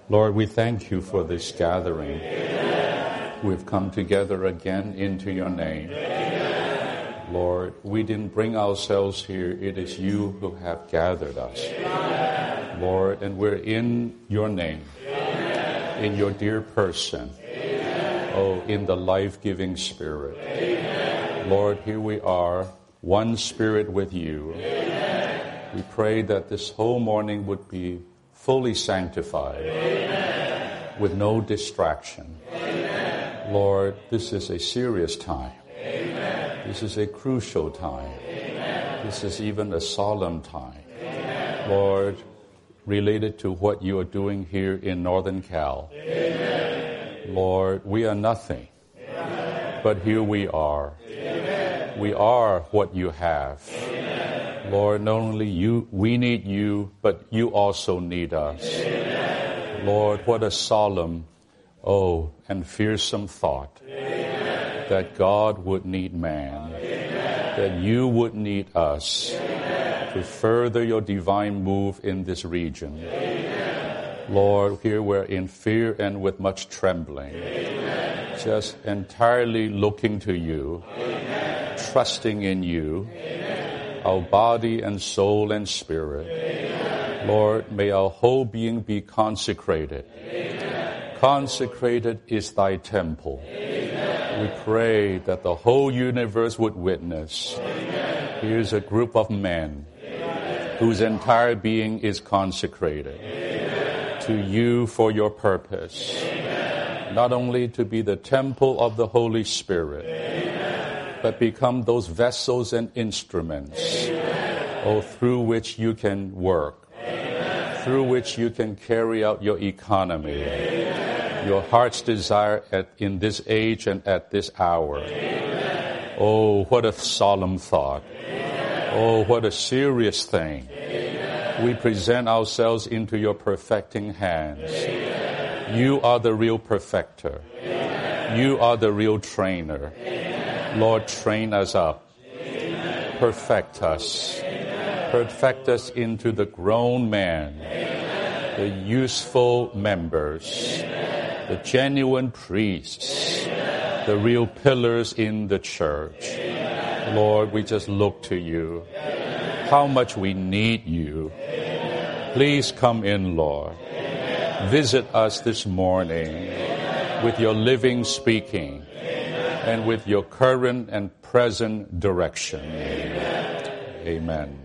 Lord, we thank you for this gathering. We've come together again into your name. Lord, we didn't bring ourselves here. It is you who have gathered us. Lord, and we're in your name, in your dear person. Oh, in the life-giving Spirit. Lord, here we are, one Spirit with you. We pray that this whole morning would be fully sanctified, with no distraction. Lord, this is a serious time. This is a crucial time. This is even a solemn time. Lord, related to what you are doing here in Northern Cal. Lord, we are nothing, but here we are. We are what you have. Lord, not only we need you, but you also need us. Lord, what a solemn, and fearsome thought that God would need man, that you would need us to further your divine move in this region. Lord, here we're in fear and with much trembling, just entirely looking to you, trusting in you, our body and soul and spirit. Lord, may our whole being be consecrated. Consecrated is thy temple. We pray that the whole universe would witness. Here's a group of men whose entire being is consecrated to you for your purpose, not only to be the temple of the Holy Spirit, but become those vessels and instruments, through which you can work, through which you can carry out your economy, your heart's desire in this age and at this hour. Oh, what a solemn thought. Oh, what a serious thing. We present ourselves into your perfecting hands. You are the real perfecter. You are the real trainer. Lord, train us up. Perfect us. Perfect us into the grown man, the useful members, the genuine priests, the real pillars in the church. Lord, we just look to you. How much we need you. Please come in, Lord. Visit us this morning with your living speaking and with your current and present direction. Amen.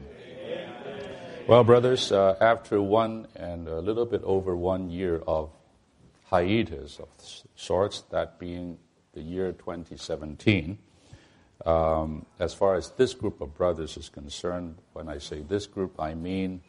Well, brothers, after one and a little bit over 1 year of hiatus of sorts, that being the year 2017, as far as this group of brothers is concerned, when I say this group, I mean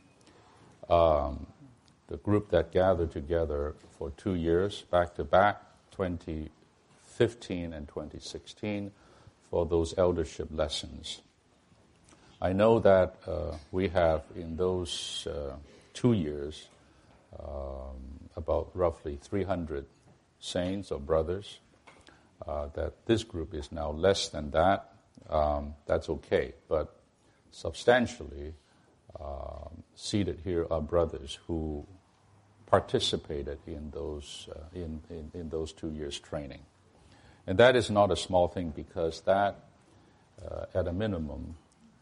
the group that gathered together for 2 years, back to back, 2015 and 2016, for those eldership lessons. I know that we have, in those 2 years, about roughly 300 saints or brothers, that this group is now less than that. That's okay, but substantially seated here are brothers who participated in those in those 2 years training, and that is not a small thing, because that, at a minimum,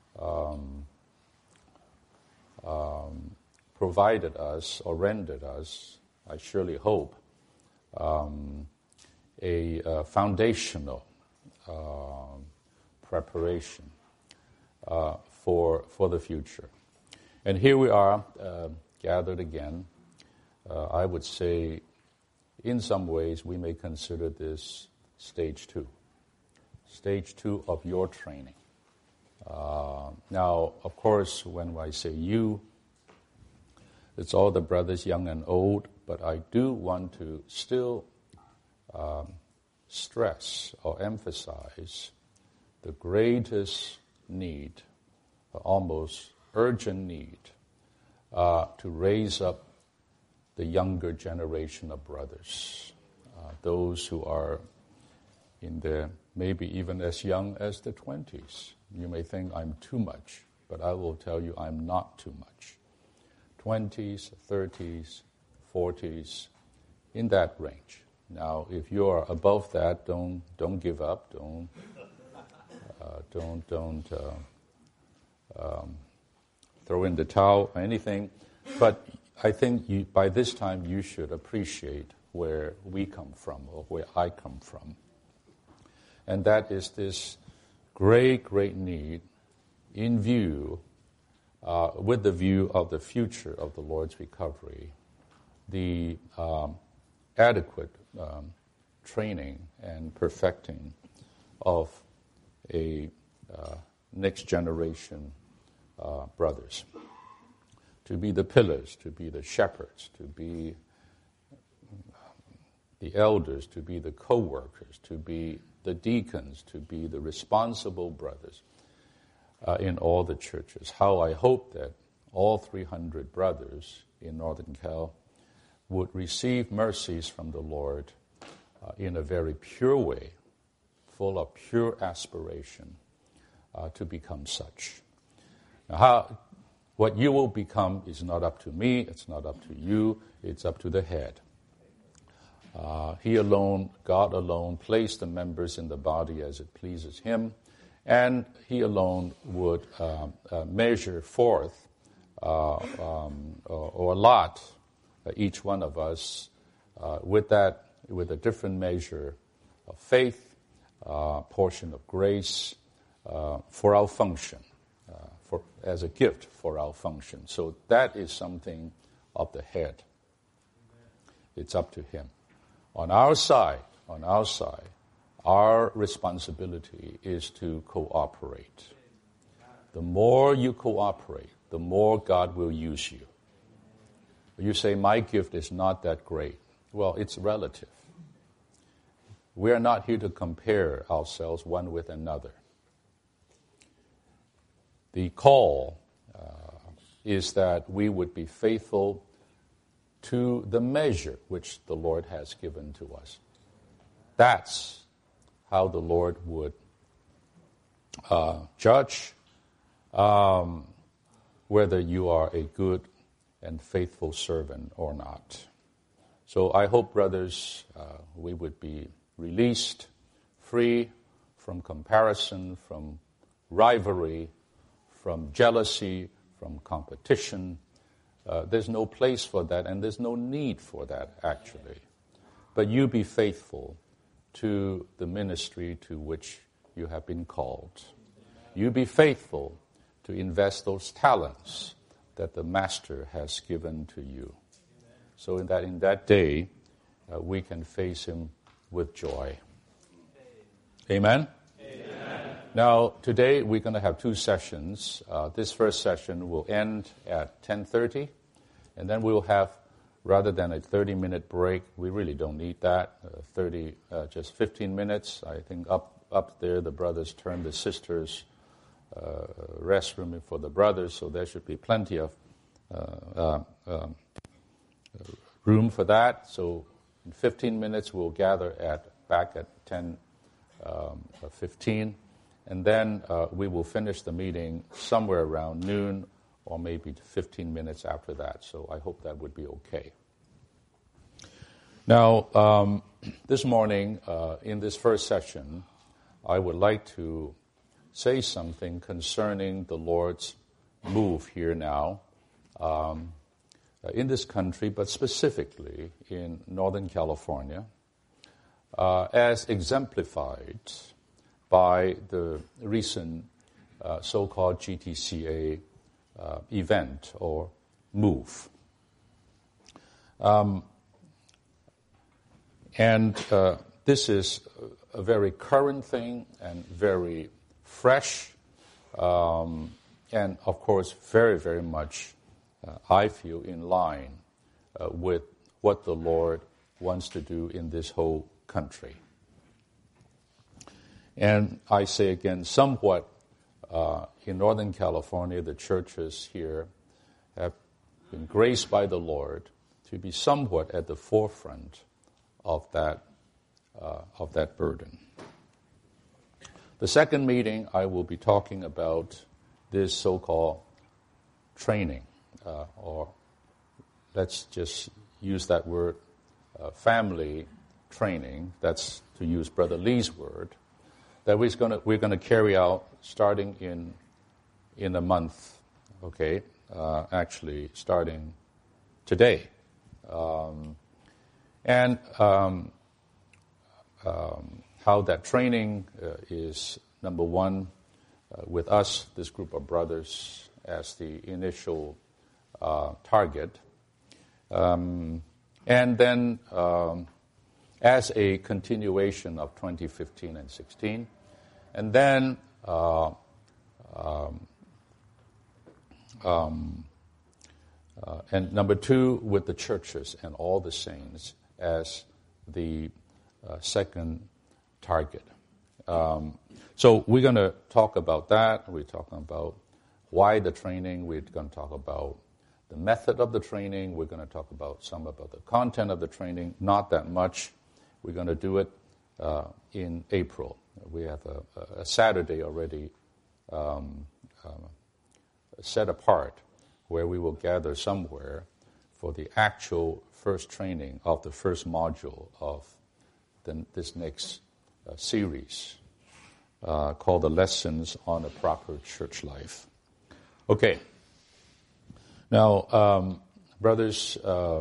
provided us or rendered us, I surely hope, a foundational preparation for the future. And here we are, gathered again. I would say, in some ways, we may consider this stage two of your training. Now, of course, when I say you, it's all the brothers, young and old, but I do want to still stress or emphasize the greatest need, almost urgent need, to raise up the younger generation of brothers, those who are in their maybe even as young as the 20s. You may think I'm too much, but I will tell you I'm not too much. 20s, 30s, 40s, in that range. Now, if you are above that, don't give up. Don't throw in the towel or anything. But I think by this time you should appreciate where we come from or where I come from. And that is this great, great need in view, with the view of the future of the Lord's recovery, the adequate training and perfecting of a next generation brothers, to be the pillars, to be the shepherds, to be the elders, to be the co-workers, to be the deacons, to be the responsible brothers in all the churches. How I hope that all 300 brothers in Northern Cal would receive mercies from the Lord in a very pure way, full of pure aspiration to become such. Now, what you will become is not up to me, it's not up to you, it's up to the head. He alone, God alone, placed the members in the body as it pleases him, and he alone would measure forth or allot each one of us with a different measure of faith, portion of grace for our function, as a gift for our function. So that is something of the head. It's up to him. On our side, our responsibility is to cooperate. The more you cooperate, the more God will use you. You say, my gift is not that great. Well, it's relative. We are not here to compare ourselves one with another. The call is that we would be faithful to the measure which the Lord has given to us. That's how the Lord would judge whether you are a good and faithful servant or not. So I hope, brothers, we would be released, free from comparison, from rivalry, from jealousy, from competition. There's no place for that, and there's no need for that, actually. But you be faithful to the ministry to which you have been called. You be faithful to invest those talents that the Master has given to you, so in that day we can face him with joy. Amen? Amen. Now, today we're going to have two sessions. This first session will end at 10:30, and then we'll have, rather than a 30-minute break, we really don't need that, just 15 minutes. I think up there the brothers turn the sisters' restroom for the brothers, so there should be plenty of room for that. So in 15 minutes we'll gather back at 10:15, and then we will finish the meeting somewhere around noon or maybe 15 minutes after that. So I hope that would be okay. Now, this morning, in this first session, I would like to say something concerning the Lord's move here now in this country, but specifically in Northern California, as exemplified by the recent so-called GTCA event or move. And this is a very current thing and very fresh, and of course very, very much, I feel, in line with what the Lord wants to do in this whole country. And I say again, somewhat in Northern California, the churches here have been graced by the Lord to be somewhat at the forefront of that burden. The second meeting, I will be talking about this so-called training, or let's just use that word, family training, that's to use Brother Lee's word, that we're going to carry out starting in a month, okay, actually starting today. And how that training is, number one, with us, this group of brothers, as the initial target. And then as a continuation of 2015 and 16. And then and number two, with the churches and all the saints as the second target. So we're going to talk about that. We're talking about why the training. We're going to talk about the method of the training. We're going to talk about some about the content of the training. Not that much. We're going to do it in April. We have a Saturday already set apart where we will gather somewhere for the actual first training of the first module of this next series called The Lessons on a Proper Church Life. Okay. Now, brothers,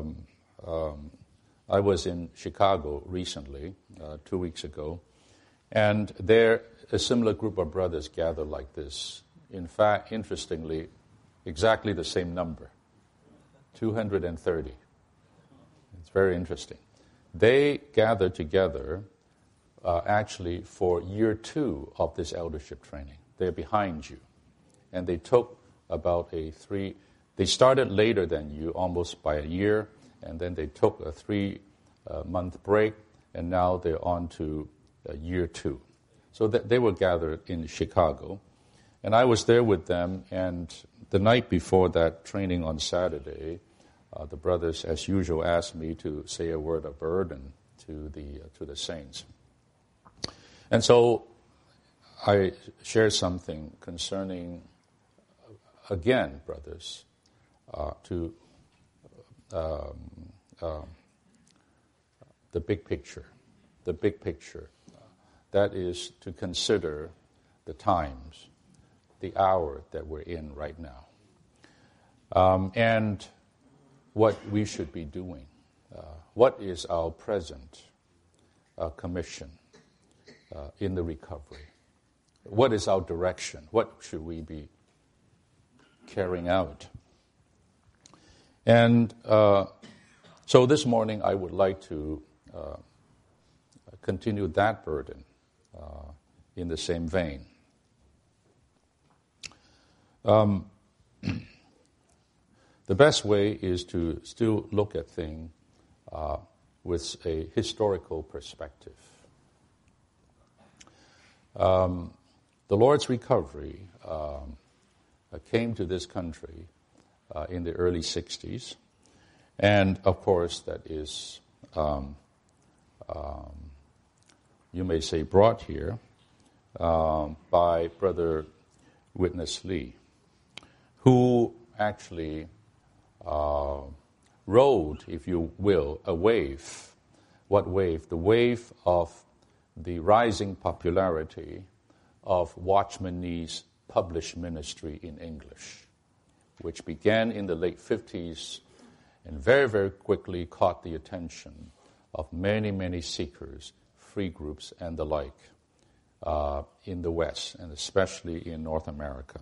I was in Chicago recently, 2 weeks ago, and there a similar group of brothers gathered like this. In fact, interestingly, exactly the same number, 230. It's very interesting. They gathered together actually for year 2 of this eldership training. They're behind you. And they took about they started later than you, almost by a year, and then they took a 3-month break, and now they're on to year 2. So they were gathered in Chicago. And I was there with them, and the night before that training on Saturday, the brothers, as usual, asked me to say a word of burden to the saints. And so I shared something concerning, again, brothers, to the big picture. The big picture. That is to consider the times, the hour that we're in right now, and what we should be doing. What is our present commission in the recovery? What is our direction? What should we be carrying out? And so this morning I would like to continue that burden in the same vein. The best way is to still look at things with a historical perspective. The Lord's recovery came to this country in the early 60s, and of course that is, you may say, brought here by Brother Witness Lee, who actually rode, if you will, a wave. What wave? The wave of the rising popularity of Watchman Nee's published ministry in English, which began in the late 50s and very, very quickly caught the attention of many, many seekers, free groups, and the like in the West, and especially in North America.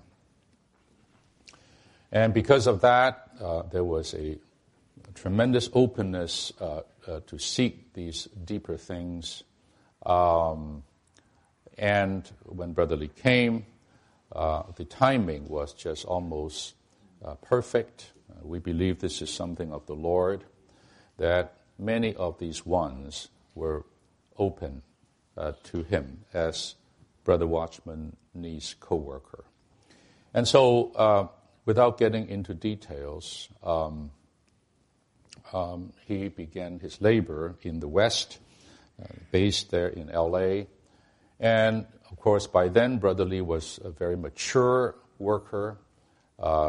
And because of that, there was a tremendous openness to seek these deeper things. And when Brother Lee came, the timing was just almost perfect. We believe this is something of the Lord, that many of these ones were open to him as Brother Watchman Nee's co-worker. And so, without getting into details, he began his labor in the West, based there in L.A. And, of course, by then, Brother Lee was a very mature worker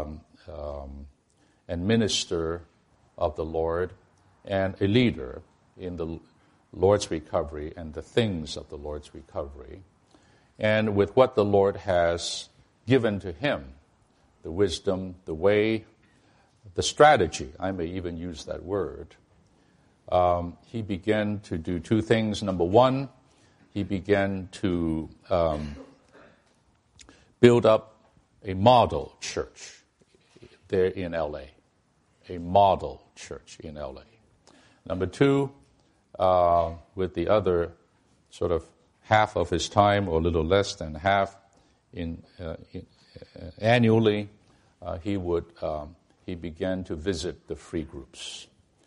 and minister of the Lord and a leader in the Lord's recovery and the things of the Lord's recovery, and with what the Lord has given to him, the wisdom, the way, the strategy, I may even use that word, he began to do two things. Number one, he began to build up a model church there in L.A., a model church in L.A. Number two, with the other sort of half of his time, or a little less than half, annually, he began to visit the free groups.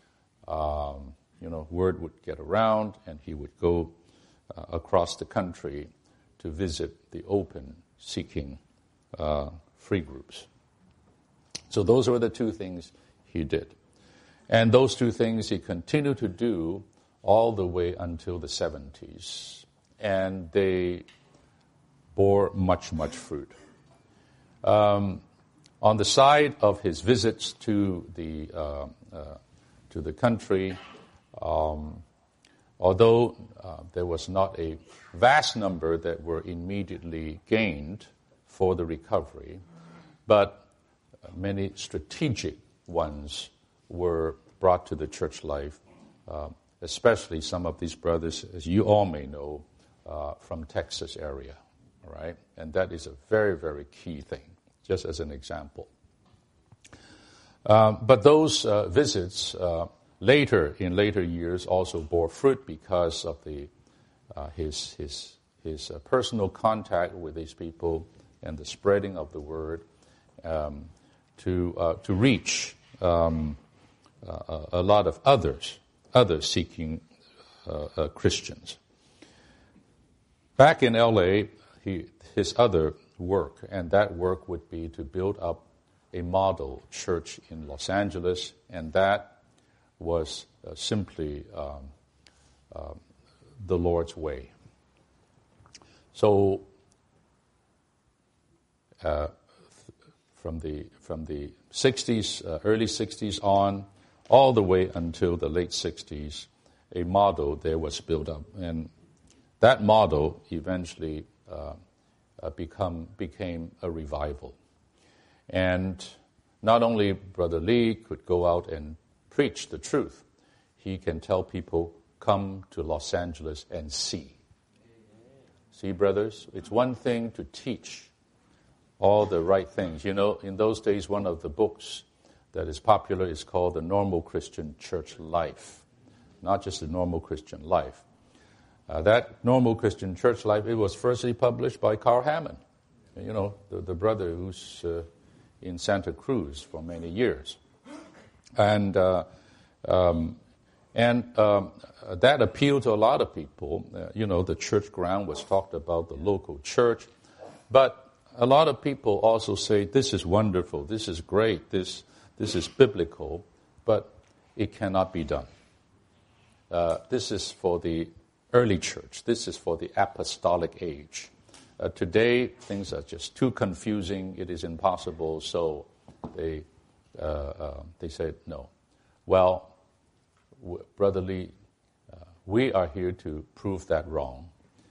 Word would get around, and he would go across the country to visit the open, seeking free groups. So those were the two things he did. And those two things he continued to do all the way until the 70s. And they bore much, much fruit. On the side of his visits to the country, although there was not a vast number that were immediately gained for the recovery, but many strategic ones were brought to the church life, especially some of these brothers, as you all may know, from Texas area, all right? And that is a very, very key thing, just as an example. But those visits in later years also bore fruit because of his personal contact with these people and the spreading of the word to reach a lot of others seeking Christians. Back in L.A., his other work, and that work would be to build up a model church in Los Angeles, and that was simply the Lord's way. So from the 60s, early 60s on, all the way until the late 60s, a model there was built up. And that model eventually became a revival. And not only Brother Lee could go out and preach the truth, he can tell people, come to Los Angeles and see. See, brothers, it's one thing to teach all the right things. You know, in those days, one of the books that is popular is called The Normal Christian Church Life, not just The Normal Christian Life. That Normal Christian Church Life, it was firstly published by Carl Hammond, you know, the brother who's in Santa Cruz for many years. And that appealed to a lot of people. The church ground was talked about, the local church. But a lot of people also say, this is wonderful, this is great, this is biblical, but it cannot be done. This is for the early church. This is for the apostolic age. Today, things are just too confusing. It is impossible. So they said no. Well, Brother Lee, we are here to prove that wrong.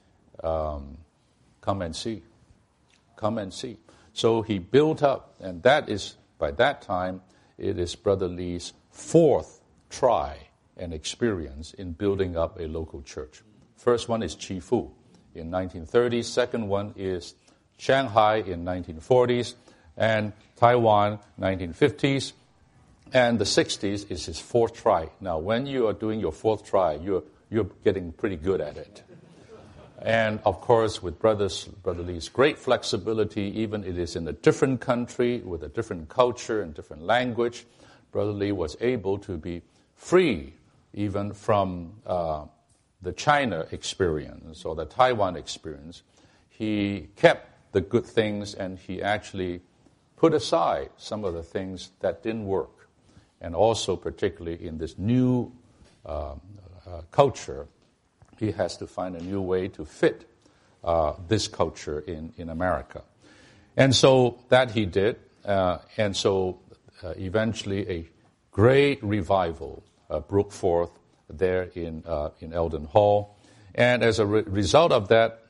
Come and see. Come and see. So he built up, and that is, by that time, it is Brother Lee's fourth try and experience in building up a local church. First one is Chifu in 1930s. Second one is Shanghai in 1940s, and Taiwan 1950s. And the 60s is his fourth try. Now, when you are doing your fourth try, you're getting pretty good at it. And, of course, with Brother Lee's great flexibility, even it is in a different country with a different culture and different language, Brother Lee was able to be free even from the China experience or the Taiwan experience. He kept the good things, and he actually put aside some of the things that didn't work. And also, particularly in this new culture, he has to find a new way to fit this culture in America. And so that he did. Eventually a great revival broke forth, there in Eldon Hall. And as a result of that,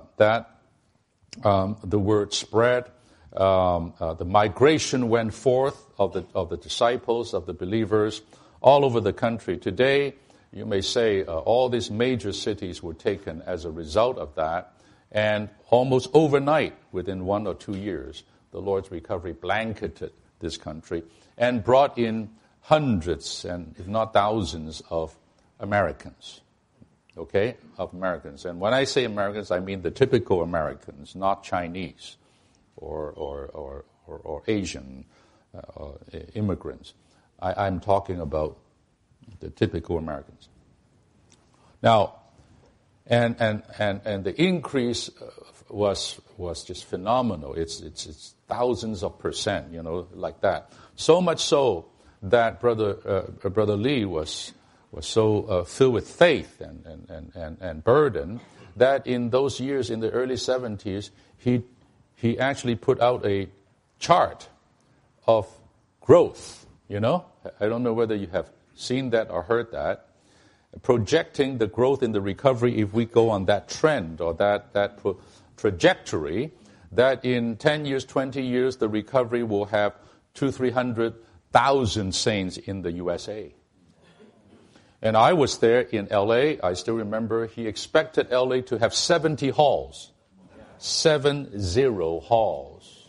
the word spread. The migration went forth of the disciples, of the believers, all over the country. Today, you may say all these major cities were taken as a result of that, and almost overnight, within 1 or 2 years, the Lord's recovery blanketed this country and brought in hundreds and if not thousands of Americans. Okay, of Americans. And when I say Americans, I mean the typical Americans, not Chinese or Asian immigrants. I'm talking about the typical Americans. Now, and the increase was just phenomenal. It's thousands of percent, like that. So much so that Brother Lee was so filled with faith and burden that in those years, in the early 70s, he actually put out a chart of growth. I don't know whether you have seen that or heard that, projecting the growth in the recovery if we go on that trend or that trajectory, that in 10 years, 20 years, the recovery will have 200,000-300,000 saints in the USA. And I was there in L.A. I still remember he expected L.A. to have 70 halls. 70 halls.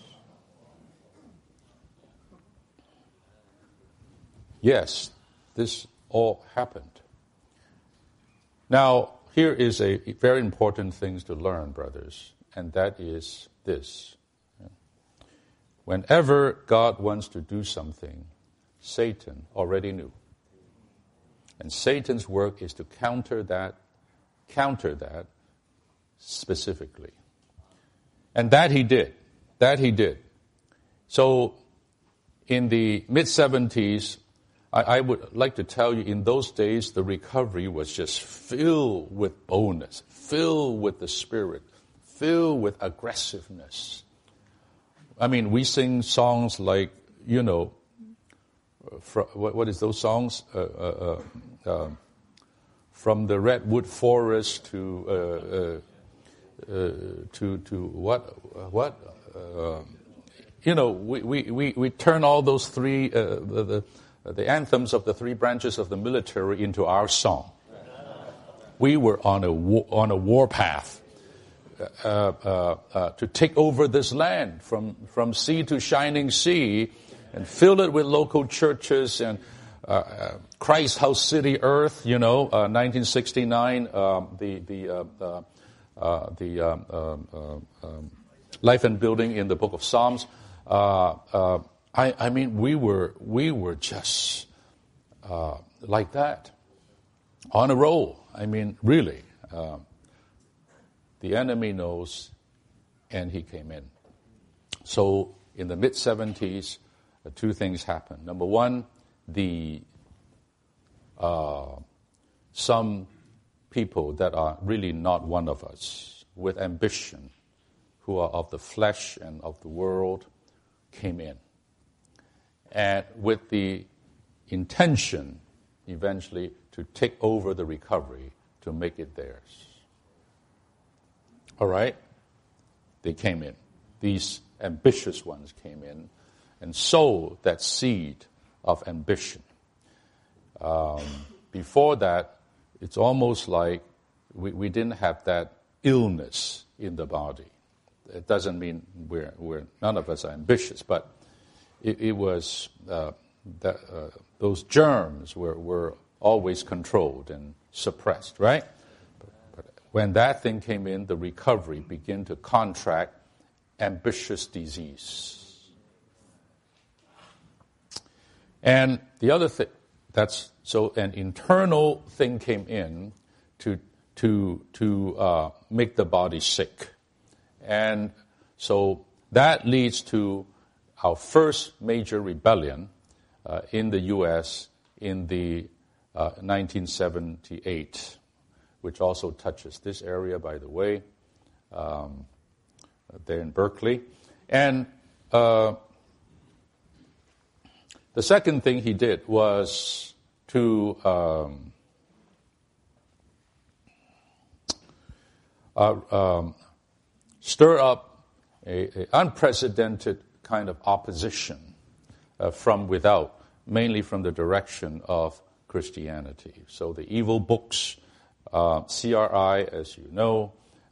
Yes, this all happened. Now, here is a very important thing to learn, brothers, and that is this. Whenever God wants to do something, Satan already knew. And Satan's work is to counter that specifically. And that he did. So in the mid-70s, I would like to tell you, in those days, the recovery was just filled with boldness, filled with the Spirit, filled with aggressiveness. I mean, we sing songs like, what is those songs? From the redwood forest to what? We turn all those three the anthems of the three branches of the military into our song. We were on a war path to take over this land from sea to shining sea, and fill it with local churches and Christ House City Earth. 1969, the life and building in the book of Psalms. I mean, we were just like that, on a roll. I mean, really, the enemy knows, and he came in. So in the mid-70s, two things happened. Number one, some people that are really not one of us, with ambition, who are of the flesh and of the world, came in. And with the intention, eventually, to take over the recovery, to make it theirs. All right? They came in. These ambitious ones came in and sowed that seed of ambition. Before that, it's almost like we didn't have that illness in the body. It doesn't mean we're none of us are ambitious, but it was those germs were always controlled and suppressed, right? But when that thing came in, the recovery began to contract ambitious disease. And the other thing, so an internal thing came in to make the body sick. And so that leads to our first major rebellion in the U.S. in the 1978, which also touches this area, by the way, there in Berkeley. And the second thing he did was to stir up a unprecedented kind of opposition from without, mainly from the direction of Christianity. So the evil books, CRI, as you know,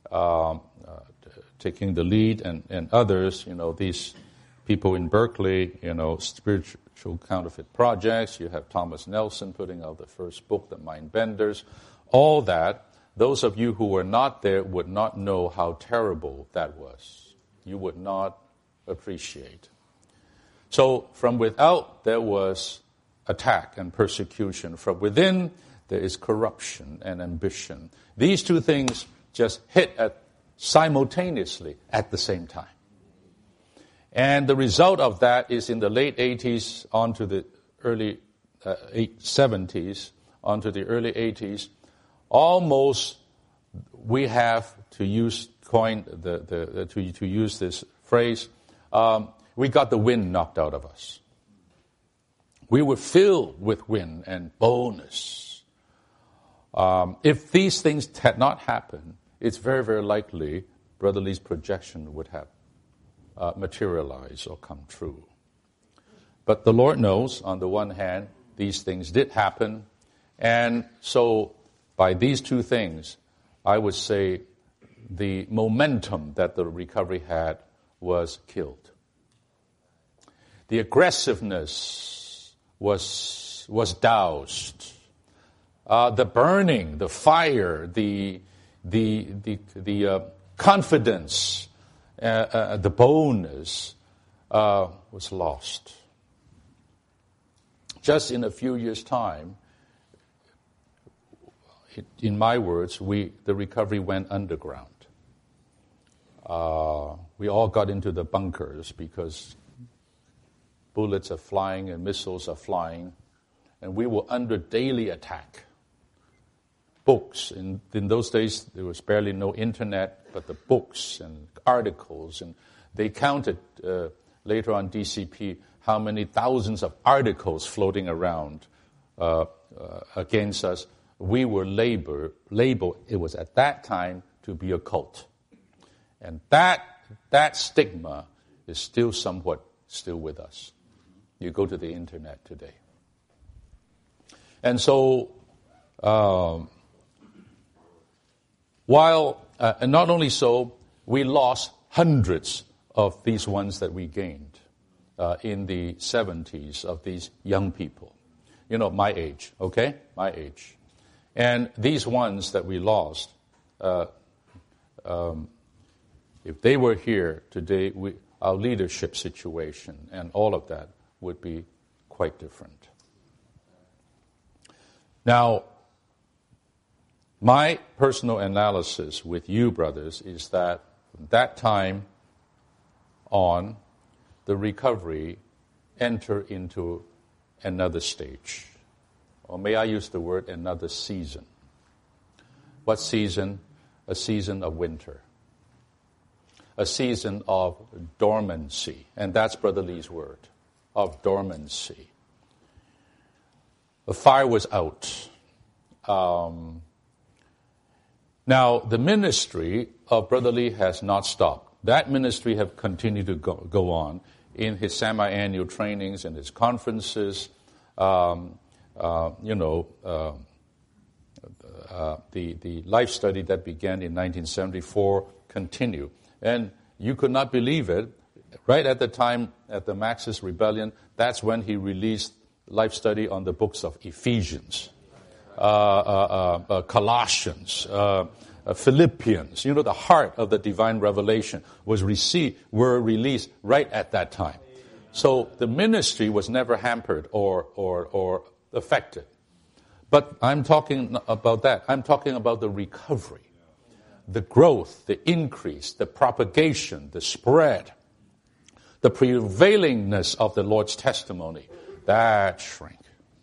taking the lead, and others, these people in Berkeley, spiritual counterfeit projects. You have Thomas Nelson putting out the first book, The Mind Benders. All that, those of you who were not there would not know how terrible that was. You would not appreciate. So from without, there was attack and persecution. From within, there is corruption and ambition. These two things just hit simultaneously at the same time. And the result of that is in the late 80s on to the early 70s, on to the early 80s, almost we have to use to use this phrase, we got the wind knocked out of us. We were filled with wind and boldness. If these things had not happened, it's very, very likely Brother Lee's projection would have materialized or come true. But the Lord knows, on the one hand, these things did happen. And so by these two things, I would say the momentum that the recovery had was killed. The aggressiveness was doused. The burning, the fire, the confidence, the boldness was lost. Just in a few years' time, in my words, the recovery went underground. We all got into the bunkers because bullets are flying and missiles are flying, and we were under daily attack. Books, in those days there was barely no internet, but the books and articles, and they counted later on DCP how many thousands of articles floating around against us. We were labeled, it was at that time, to be a cult. And that stigma is still somewhat with us. You go to the internet today. And so, and not only so, we lost hundreds of these ones that we gained in the 70s of these young people. My age, okay? My age. And these ones that we lost, if they were here today, our leadership situation and all of that would be quite different. Now, my personal analysis with you, brothers, is that from that time on, the recovery entered into another stage. Or may I use the word another season? What season? A season of winter. A season of dormancy. And that's Brother Lee's word, of dormancy. The fire was out. Now, the ministry of Brother Lee has not stopped. That ministry have continued to go on in his semi-annual trainings and his conferences. The life study that began in 1974 continued. And you could not believe it. Right at the time, at the Marxist Rebellion, that's when he released life study on the books of Ephesians, Colossians, Philippians. The heart of the divine revelation were released right at that time. So the ministry was never hampered or affected. But I'm talking about that. I'm talking about the recovery, the growth, the increase, the propagation, the spread, the prevailingness of the Lord's testimony. That shrank.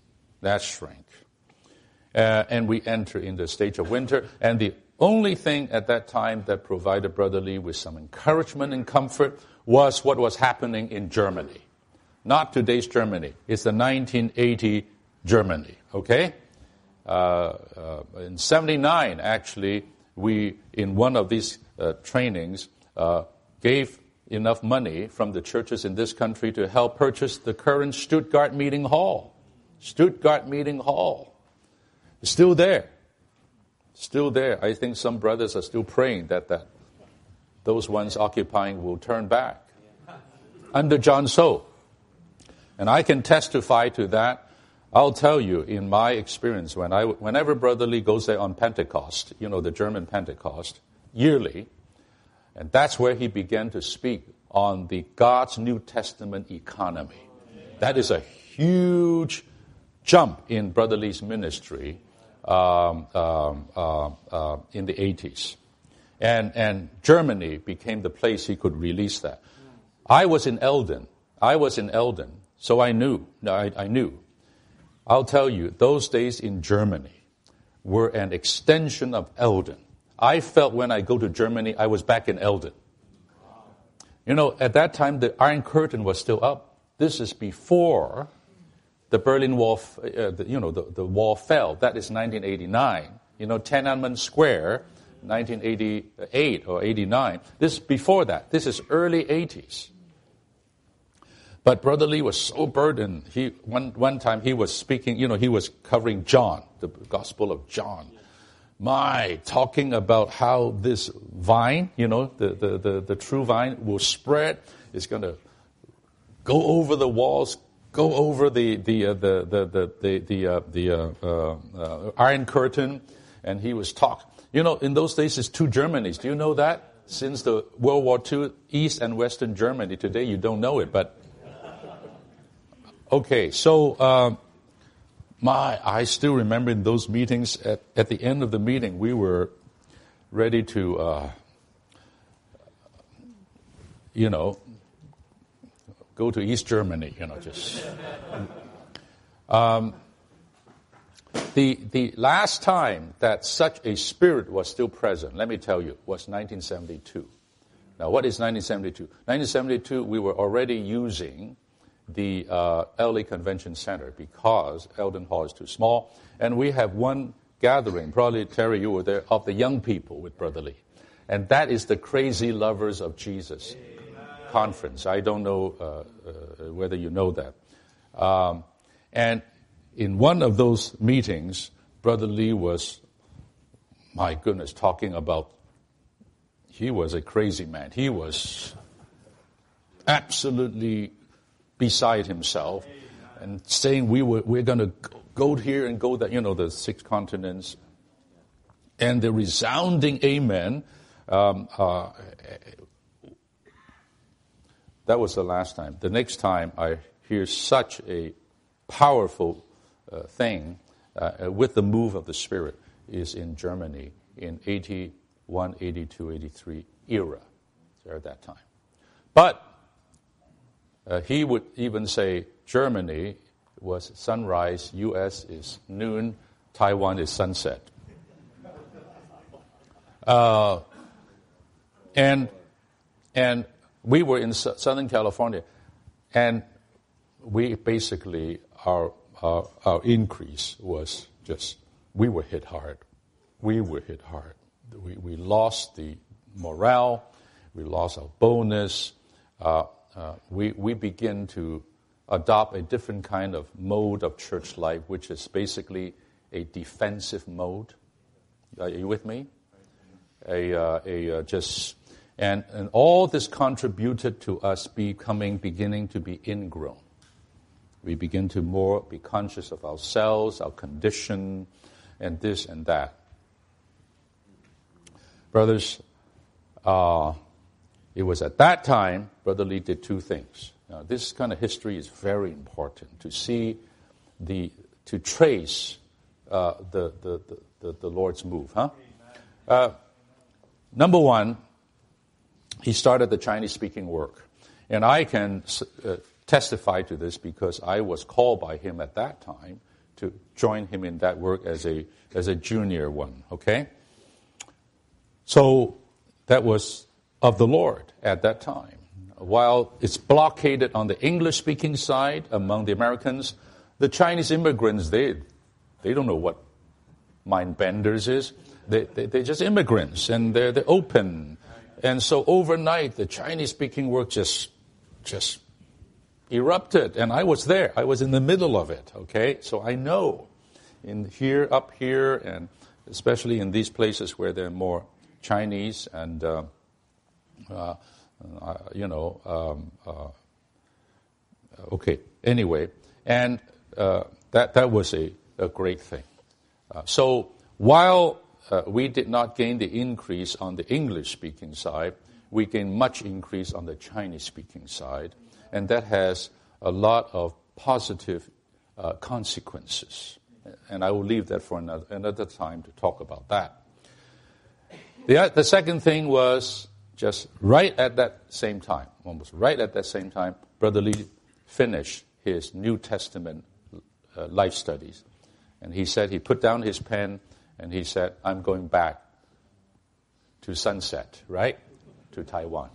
And we enter in the stage of winter. And the only thing at that time that provided Brother Lee with some encouragement and comfort was what was happening in Germany. Not today's Germany. It's the 1980 Germany, okay? In 79, actually, we, in one of these trainings, gave enough money from the churches in this country to help purchase the current Stuttgart Meeting Hall. Stuttgart Meeting Hall. It's still there. Still there. I think some brothers are still praying that those ones occupying will turn back. Under John So. And I can testify to that. I'll tell you, in my experience, whenever Brother Lee goes there on Pentecost, the German Pentecost, yearly, and that's where he began to speak on the God's New Testament economy. That is a huge jump in Brother Lee's ministry in the 80s. And Germany became the place he could release that. I was in Eldon, so I knew. I'll tell you, those days in Germany were an extension of Eldon. I felt when I go to Germany, I was back in Eldon. At that time, the Iron Curtain was still up. This is before the Berlin Wall, the wall fell. That is 1989. Tiananmen Square, 1988 or 89. This is before that. This is early 80s. But Brother Lee was so burdened. One time he was speaking, he was covering John, the Gospel of John. Talking about how this vine, the true vine will spread. It's going to go over the walls, go over the Iron Curtain, and he was talking. In those days, it's two Germanys. Do you know that? Since the World War II, East and Western Germany. Today, you don't know it, but okay. So, I still remember in those meetings. At the end of the meeting, we were ready to, go to East Germany. Just. The last time that such a spirit was still present, let me tell you, was 1972. Now, what is 1972? 1972, we were already using the LA Convention Center because Eldon Hall is too small. And we have one gathering, probably, Terry, you were there, of the young people with Brother Lee. And that is the Crazy Lovers of Jesus conference. I don't know whether you know that. And in one of those meetings, Brother Lee was, my goodness, talking about, he was a crazy man. He was absolutely beside himself and saying we're going to go here and go that, the 6 continents. And the resounding amen, that was the last time. The next time I hear such a powerful thing with the move of the Spirit is in Germany in 81, 82, 83 era, at that time. But he would even say Germany was sunrise, U.S. is noon, Taiwan is sunset. And we were in Southern California, and we basically, our increase was just, we were hit hard. We lost the morale, we lost our bonus. We begin to adopt a different kind of mode of church life, which is basically a defensive mode. Are you with me? And all this contributed to us beginning to be ingrown. We begin to more be conscious of ourselves, our condition, and this and that. Brothers, it was at that time Brother Lee did 2 things. Now, this kind of history is very important to see to trace the Lord's move. Number one, he started the Chinese-speaking work, and I can testify to this because I was called by him at that time to join him in that work as a junior one. Okay, so that was of the Lord at that time. While it's blockaded on the English-speaking side among the Americans, the Chinese immigrants, they don't know what mind benders is they're just immigrants and they're open. And so overnight, the Chinese-speaking world just erupted. And I was there. I was in the middle of it, okay? So I know up here, and especially in these places where there are more Chinese and, okay. Anyway, and that was a great thing. So while we did not gain the increase on the English-speaking side, we gained much increase on the Chinese-speaking side, and that has a lot of positive consequences. And I will leave that for another time to talk about that. The second thing was just right at that same time, almost right at that same time, Brother Lee finished his New Testament life studies. And he said he put down his pen and he said, I'm going back to Sunset, right? To Taiwan.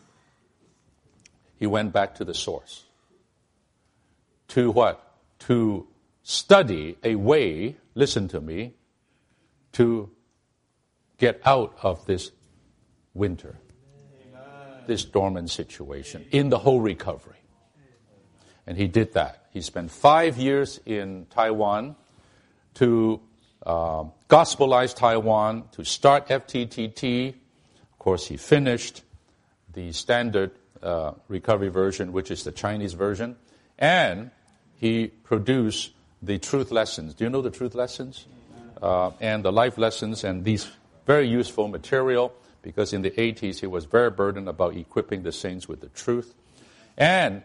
He went back to the source. To what? To study a way, listen to me, to get out of this winter, this dormant situation, in the whole recovery. And he did that. He spent 5 years in Taiwan to gospelize Taiwan, to start FTTT. Of course, he finished the standard recovery version, which is the Chinese version, and he produced the truth lessons. Do you know the truth lessons? And the life lessons and these very useful material, because in the 80s he was very burdened about equipping the saints with the truth. And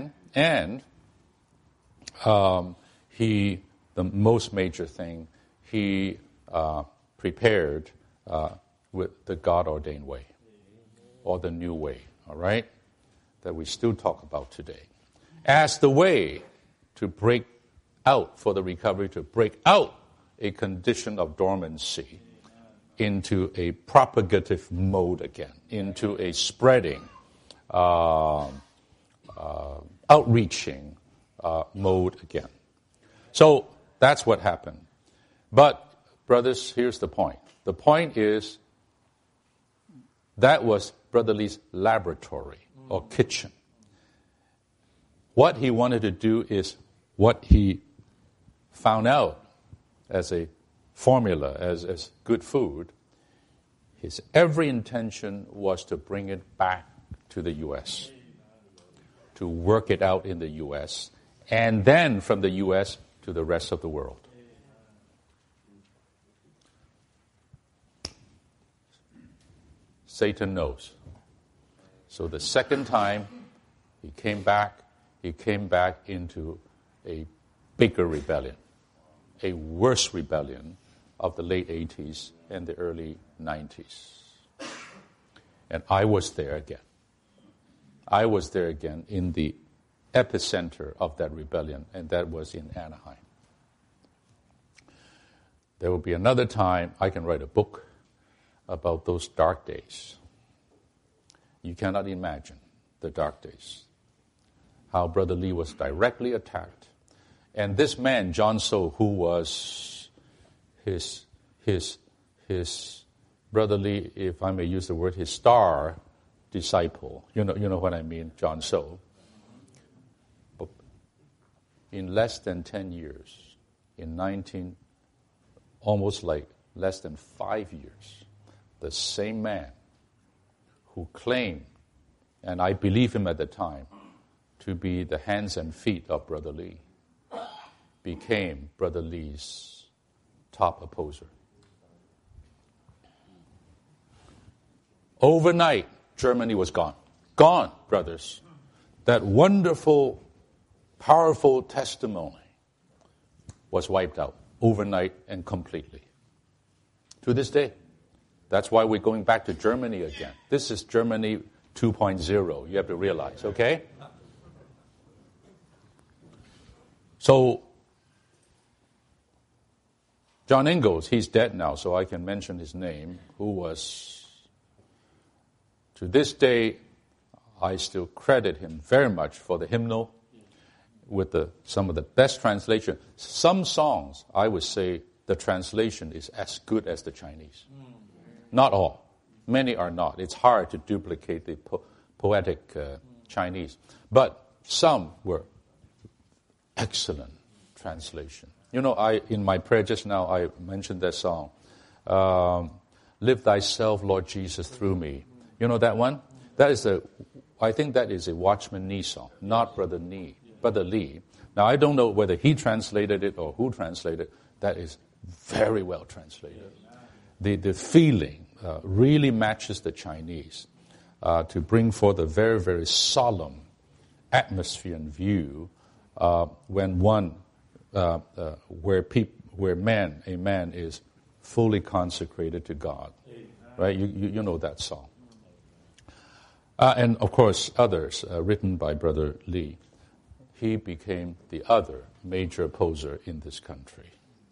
he, the most major thing, he prepared with the God-ordained way, or the new way, all right, that we still talk about today, as the way to break out, for the recovery, to break out a condition of dormancy into a propagative mode again, into a spreading, outreaching mode again. So that's what happened. But, brothers, here's the point. The point is that was Brother Lee's laboratory or kitchen. What he wanted to do is what he found out as a formula, as good food. His every intention was to bring it back to the U.S., to work it out in the U.S., and then from the U.S. to the rest of the world. Satan knows. So the second time he came back into a bigger rebellion, a worse rebellion of the late 80s and the early 90s. And I was there again. I was there again in the epicenter of that rebellion, and that was in Anaheim. There will be another time I can write a book about those dark days. You cannot imagine the dark days. How Brother Lee was directly attacked. And this man, John So, who was his Brother Lee, if I may use the word, his star disciple. You know what I mean, John So. But in less than 10 years, almost like less than 5 years, the same man who claimed, and I believe him at the time, to be the hands and feet of Brother Lee, became Brother Lee's top opposer. Overnight, Germany was gone. Gone, brothers. That wonderful, powerful testimony was wiped out overnight and completely. To this day. That's why we're going back to Germany again. This is Germany 2.0, you have to realize, okay? So, John Ingalls, he's dead now, so I can mention his name, who was, to this day, I still credit him very much for the hymnal with some of the best translation. Some songs, I would say, the translation is as good as the Chinese. Not all. Many are not. It's hard to duplicate the poetic Chinese. But some were excellent translation. You know, in my prayer just now, I mentioned that song, Live Thyself, Lord Jesus, Through Me. You know that one? I think that is a Watchman Nee song, not Brother Lee. Now, I don't know whether he translated it or who translated it. That is very well translated. The feeling really matches the Chinese to bring forth a very, very solemn atmosphere and view when where a man is fully consecrated to God. Right? You know that song. And of course, others written by Brother Lee. He became the other major opposer in this country.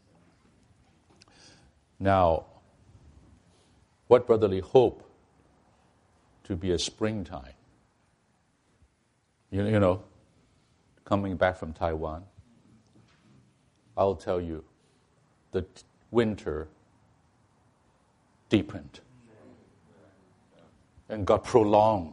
Now, what Brother Lee hoped to be a springtime, you know, coming back from Taiwan, I'll tell you, the winter deepened and got prolonged.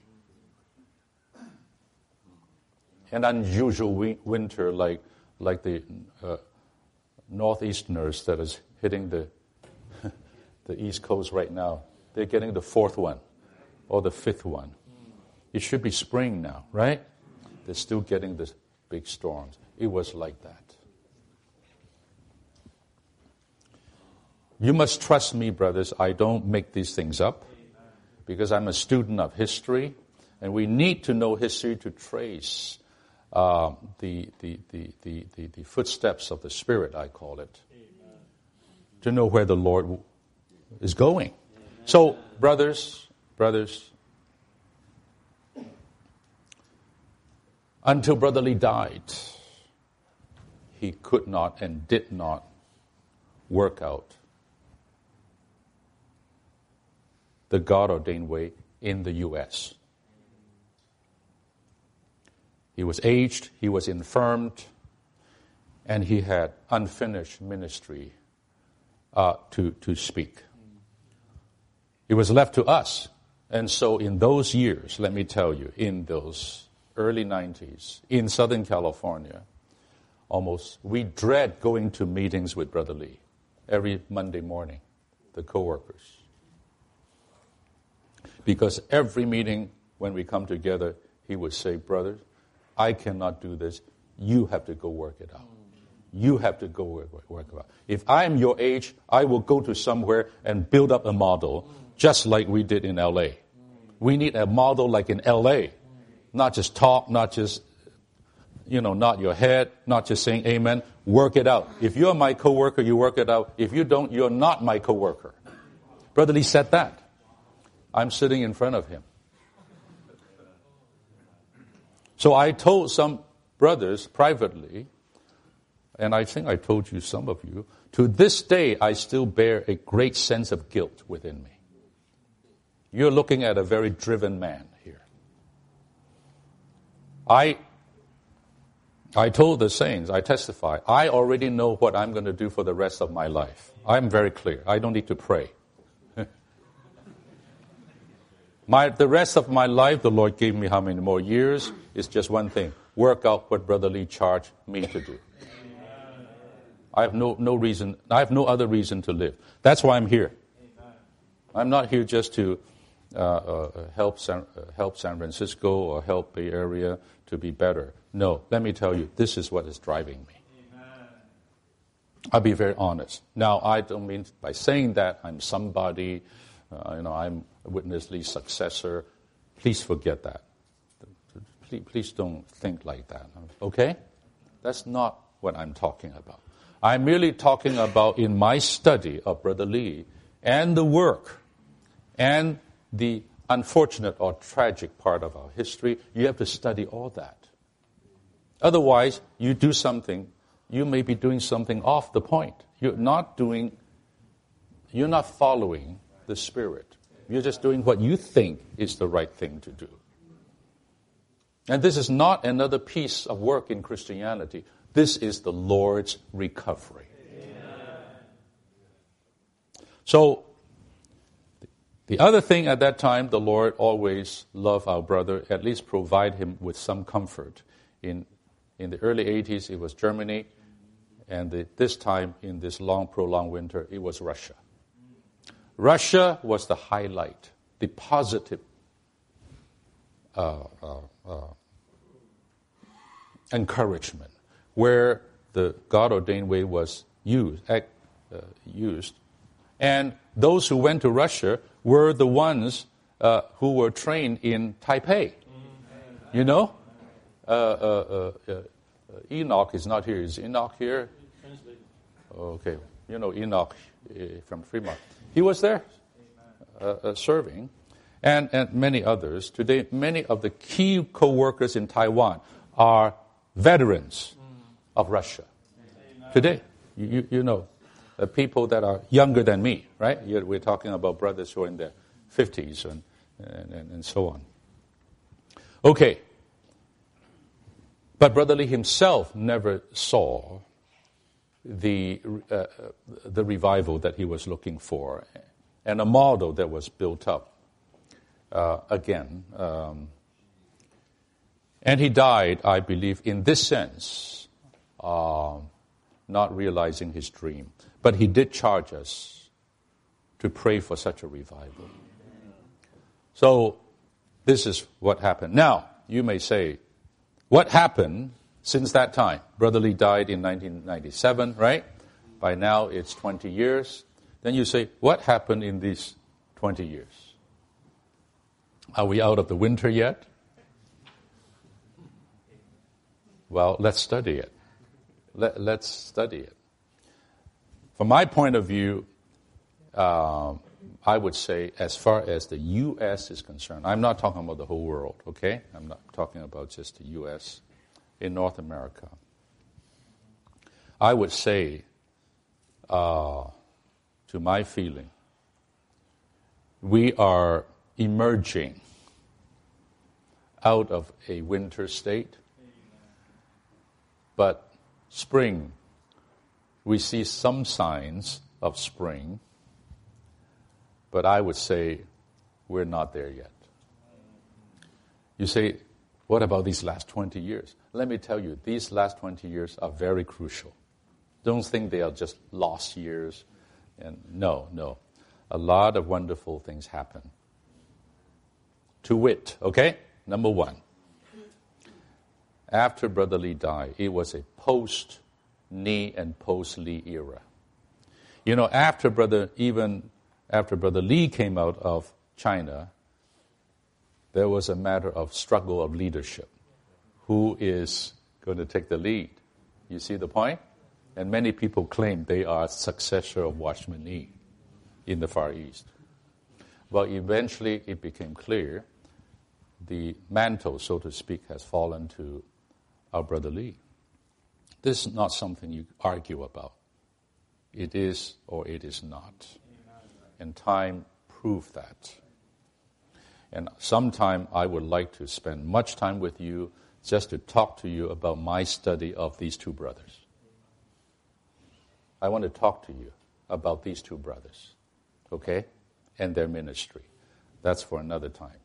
An unusual winter like the northeasterners that is hitting the East Coast right now. They're getting the fourth one or the fifth one. It should be spring now, right? They're still getting the big storms. It was like that. You must trust me, brothers. I don't make these things up because I'm a student of history, and we need to know history to trace the footsteps of the Spirit, I call it, to know where the Lord is going. So, brothers, until Brother Lee died, he could not and did not work out the God-ordained way in the U.S. He was aged, he was infirmed, and he had unfinished ministry to speak. It was left to us. And so in those years, let me tell you, in those early 90s, in Southern California, we dread going to meetings with Brother Lee every Monday morning, the co-workers. Because every meeting when we come together, he would say, brothers, I cannot do this. You have to go work it out. You have to go work it out. If I am your age, I will go to somewhere and build up a model just like we did in L.A. We need a model like in L.A. Not just talk, not just, not your head, not just saying amen. Work it out. If you're my coworker, you work it out. If you don't, you're not my coworker. Brother Lee said that. I'm sitting in front of him. So I told some brothers privately, and I think I told you, some of you, to this day I still bear a great sense of guilt within me. You're looking at a very driven man here. I told the saints, I testify, I already know what I'm going to do for the rest of my life. I'm very clear. I don't need to pray. The rest of my life, the Lord gave me how many more years? It's just one thing. Work out what Brother Lee charged me to do. I have no reason. I have no other reason to live. That's why I'm here. I'm not here just to help San Francisco or help Bay Area to be better. No, let me tell you, this is what is driving me. I'll be very honest. Now, I don't mean by saying that I'm somebody, I'm Witness Lee's successor. Please forget that. Please don't think like that. Okay? That's not what I'm talking about. I'm merely talking about in my study of Brother Lee and the work and the unfortunate or tragic part of our history. You have to study all that. Otherwise, you do something, you may be doing something off the point. You're not following the Spirit. You're just doing what you think is the right thing to do. And this is not another piece of work in Christianity. This is the Lord's recovery. So, the other thing at that time, the Lord always loved our brother, at least provide him with some comfort. In the early 80s, it was Germany, and this time, in this long, prolonged winter, it was Russia. Russia was the highlight, the positive encouragement, where the God-ordained way was used. And those who went to Russia were the ones who were trained in Taipei. You know? Enoch is not here. Is Enoch here? Okay. You know Enoch from Fremont. He was there serving. And many others. Today, many of the key co-workers in Taiwan are veterans of Russia. Today, you know, people that are younger than me, right? We're talking about brothers who are in their 50s and so on. Okay. But Brother Lee himself never saw the revival that he was looking for and a model that was built up again. And he died, I believe, in this sense, not realizing his dream. But he did charge us to pray for such a revival. So this is what happened. Now, you may say, what happened since that time? Brother Lee died in 1997, right? By now it's 20 years. Then you say, what happened in these 20 years? Are we out of the winter yet? Well, let's study it. Let's study it. From my point of view, I would say as far as the U.S. is concerned, I'm not talking about the whole world, okay? I'm not talking about just the U.S. in North America. I would say, to my feeling, we are emerging out of a winter state, but spring, we see some signs of spring, but I would say we're not there yet. You say, what about these last 20 years? Let me tell you, these last 20 years are very crucial. Don't think they are just lost years. And no. A lot of wonderful things happen. To wit, okay? Number one. After Brother Lee died, it was a post-Ni and post-Lee era. You know, after Brother Lee came out of China, there was a matter of struggle of leadership. Who is going to take the lead? You see the point? And many people claim they are successor of Watchman Nee in the Far East. Well, eventually it became clear the mantle, so to speak, has fallen to our Brother Lee. This is not something you argue about. It is or it is not. And time proved that. And sometime I would like to spend much time with you just to talk to you about my study of these two brothers. I want to talk to you about these two brothers, okay, and their ministry. That's for another time.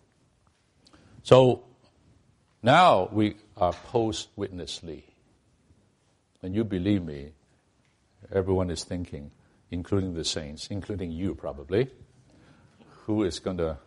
So now we are post-Witness Lee. And you believe me, everyone is thinking, including the saints, including you probably, who is going to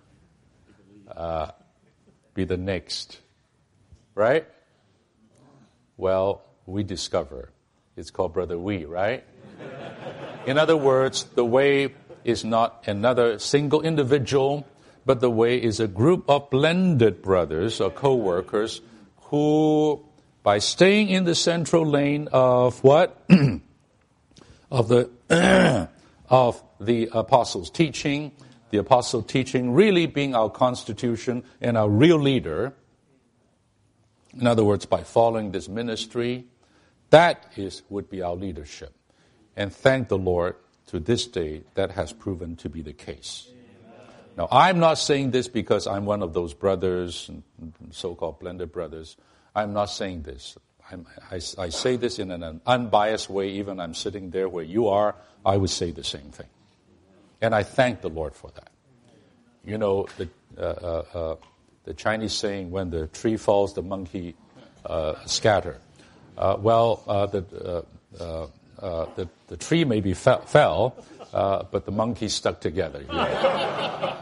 be the next, right? Well, we discover it's called Brother Wee, right? In other words, the way is not another single individual, but the way is a group of blended brothers or co-workers who, by staying in the central lane of what? of the apostles' teaching, the apostle teaching really being our constitution and our real leader. In other words, by following this ministry, that would be our leadership. And thank the Lord, to this day, that has proven to be the case. Now, I'm not saying this because I'm one of those brothers, so-called blended brothers. I'm not saying this. I say this in an unbiased way. Even I'm sitting there where you are, I would say the same thing. And I thank the Lord for that. You know, the Chinese saying, when the tree falls, the monkey scatter. The tree maybe fell, but the monkey stuck together. You know?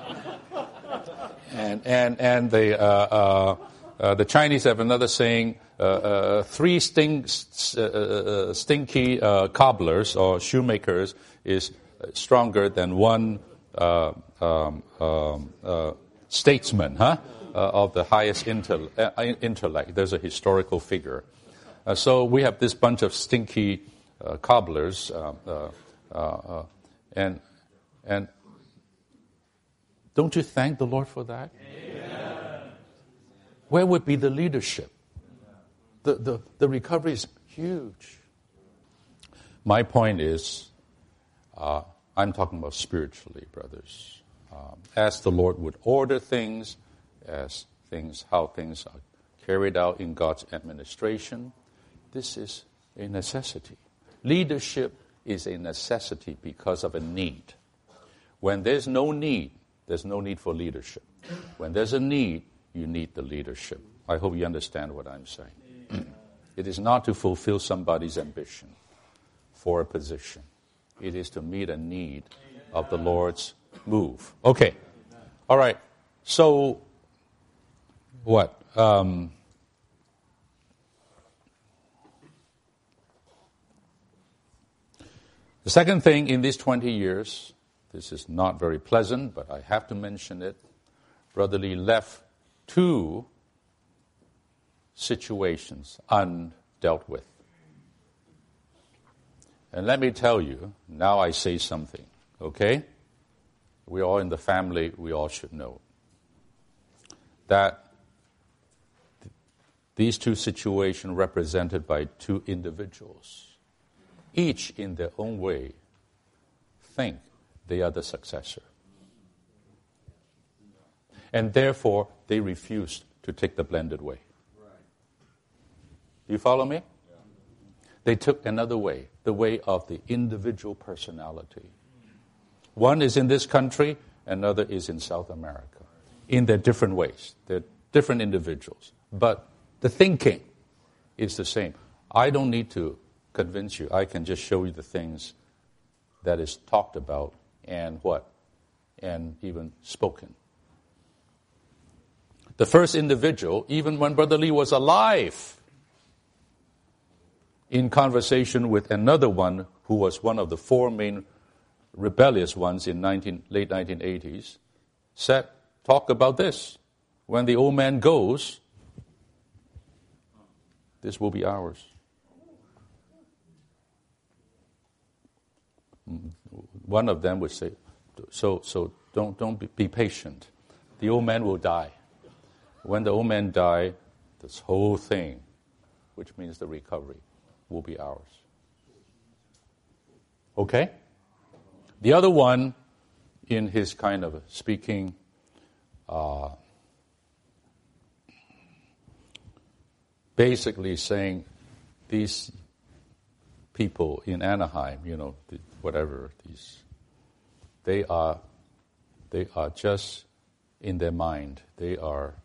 and the Chinese have another saying: three stinky cobblers or shoemakers is stronger than one statesman, of the highest intellect. There's a historical figure. So we have this bunch of stinky cobblers, and don't you thank the Lord for that? Amen. Where would be the leadership? The recovery is huge. My point is, I'm talking about spiritually, brothers. As the Lord would order things, how things are carried out in God's administration, this is a necessity. Leadership is a necessity because of a need. When there's no need for leadership. When there's a need, you need the leadership. I hope you understand what I'm saying. It is not to fulfill somebody's ambition for a position. It is to meet a need of the Lord's move. Okay. All right. So, what? The second thing in these 20 years, this is not very pleasant, but I have to mention it. Brother Lee left 2 situations undealt with. And let me tell you, now I say something, okay? We're all in the family, we all should know that these 2 situations represented by 2 individuals, each in their own way, think they are the successor. And therefore, they refused to take the blended way. Do you follow me? They took another way, the way of the individual personality. One is in this country, another is in South America, in their different ways. They're different individuals. But the thinking is the same. I don't need to convince you. I can just show you the things that is talked about and even spoken. The first individual, even when Brother Lee was alive, in conversation with another one who was one of the 4 main rebellious ones in late 1980s, talk about this. When the old man goes, this will be ours. One of them would say, so don't be patient. The old man will die. When the old man dies, this whole thing, which means the recovery, will be ours. Okay? The other one, in his kind of speaking, basically saying these people in Anaheim, they are just in their mind. They are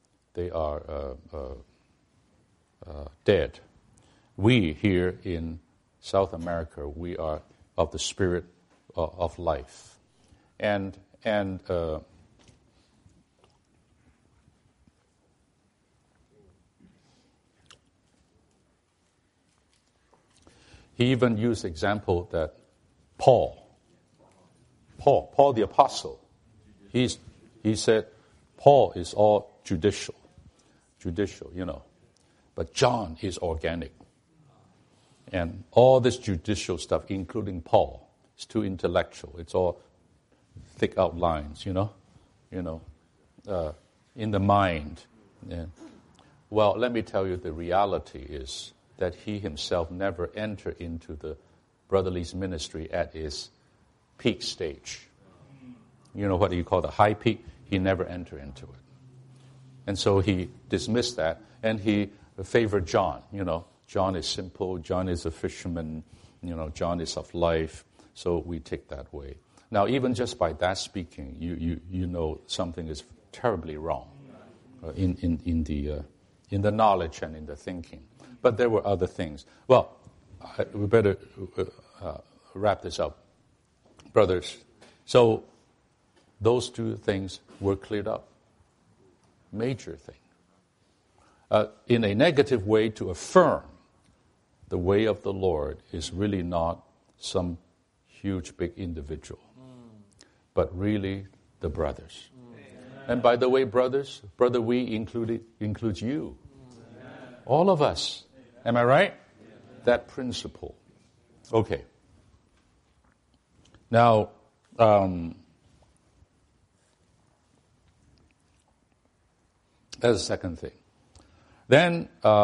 dead. We here in South America, we are of the spirit of life, and he even used example that Paul the apostle, he said Paul is all judicial, but John is organic. And all this judicial stuff, including Paul, is too intellectual. It's all thick outlines, in the mind. Yeah. Well, let me tell you, the reality is that he himself never entered into the Brother Lee's ministry at his peak stage. You know what you call the high peak? He never entered into it. And so he dismissed that, and he favored John, John is simple, John is a fisherman, John is of life, so we take that way. Now, even just by that speaking, you know something is terribly wrong in the knowledge and in the thinking. But there were other things. Well, we better wrap this up, brothers. So those two things were cleared up. Major thing. In a negative way, to affirm the way of the Lord is really not some huge, big individual, but really the brothers. And by the way, brothers, Brother We includes you. All of us. Am I right? That principle. Okay. Now, that's the second thing. Then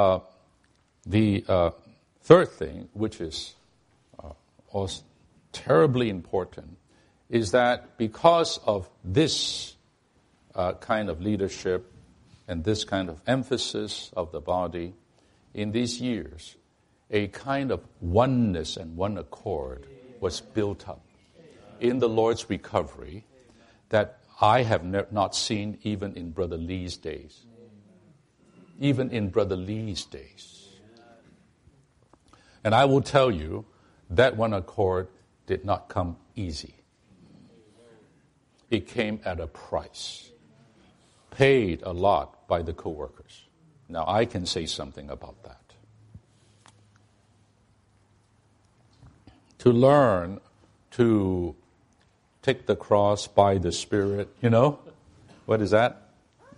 the third thing, which is also terribly important, is that because of this kind of leadership and this kind of emphasis of the body, in these years, a kind of oneness and one accord was built up in the Lord's recovery that I have not seen even in Brother Lee's days. Even in Brother Lee's days. And I will tell you, that one accord did not come easy. It came at a price. Paid a lot by the co-workers. Now, I can say something about that. To learn to take the cross by the Spirit, what is that?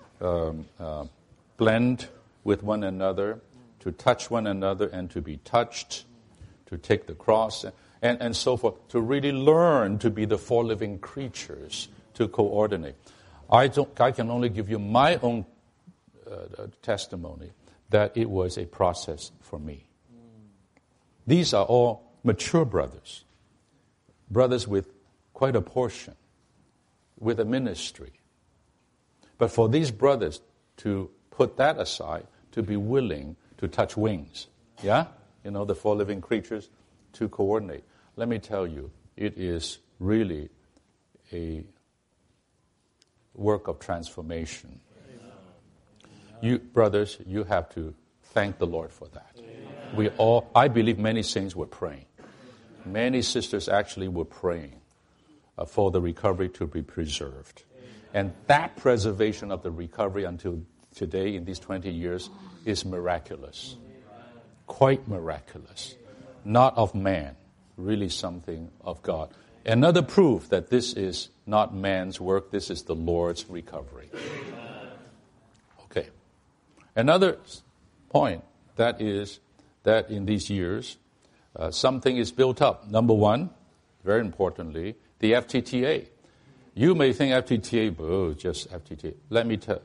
Blend with one another, to touch one another and to be touched, to take the cross, and so forth. To really learn to be the four living creatures, to coordinate. I can only give you my own testimony that it was a process for me. These are all mature brothers with quite a portion, with a ministry. But for these brothers to put that aside, to be willing to touch wings, the four living creatures, to coordinate. Let me tell you, it is really a work of transformation. You, brothers, you have to thank the Lord for that. I believe many saints were praying. Many sisters actually were praying for the recovery to be preserved. And that preservation of the recovery until today, in these 20 years, is miraculous. Quite miraculous. Not of man, really something of God. Another proof that this is not man's work, this is the Lord's recovery. Okay. Another point that is that in these years, something is built up. Number one, very importantly, the FTTA. You may think FTTA, just FTTA. Let me tell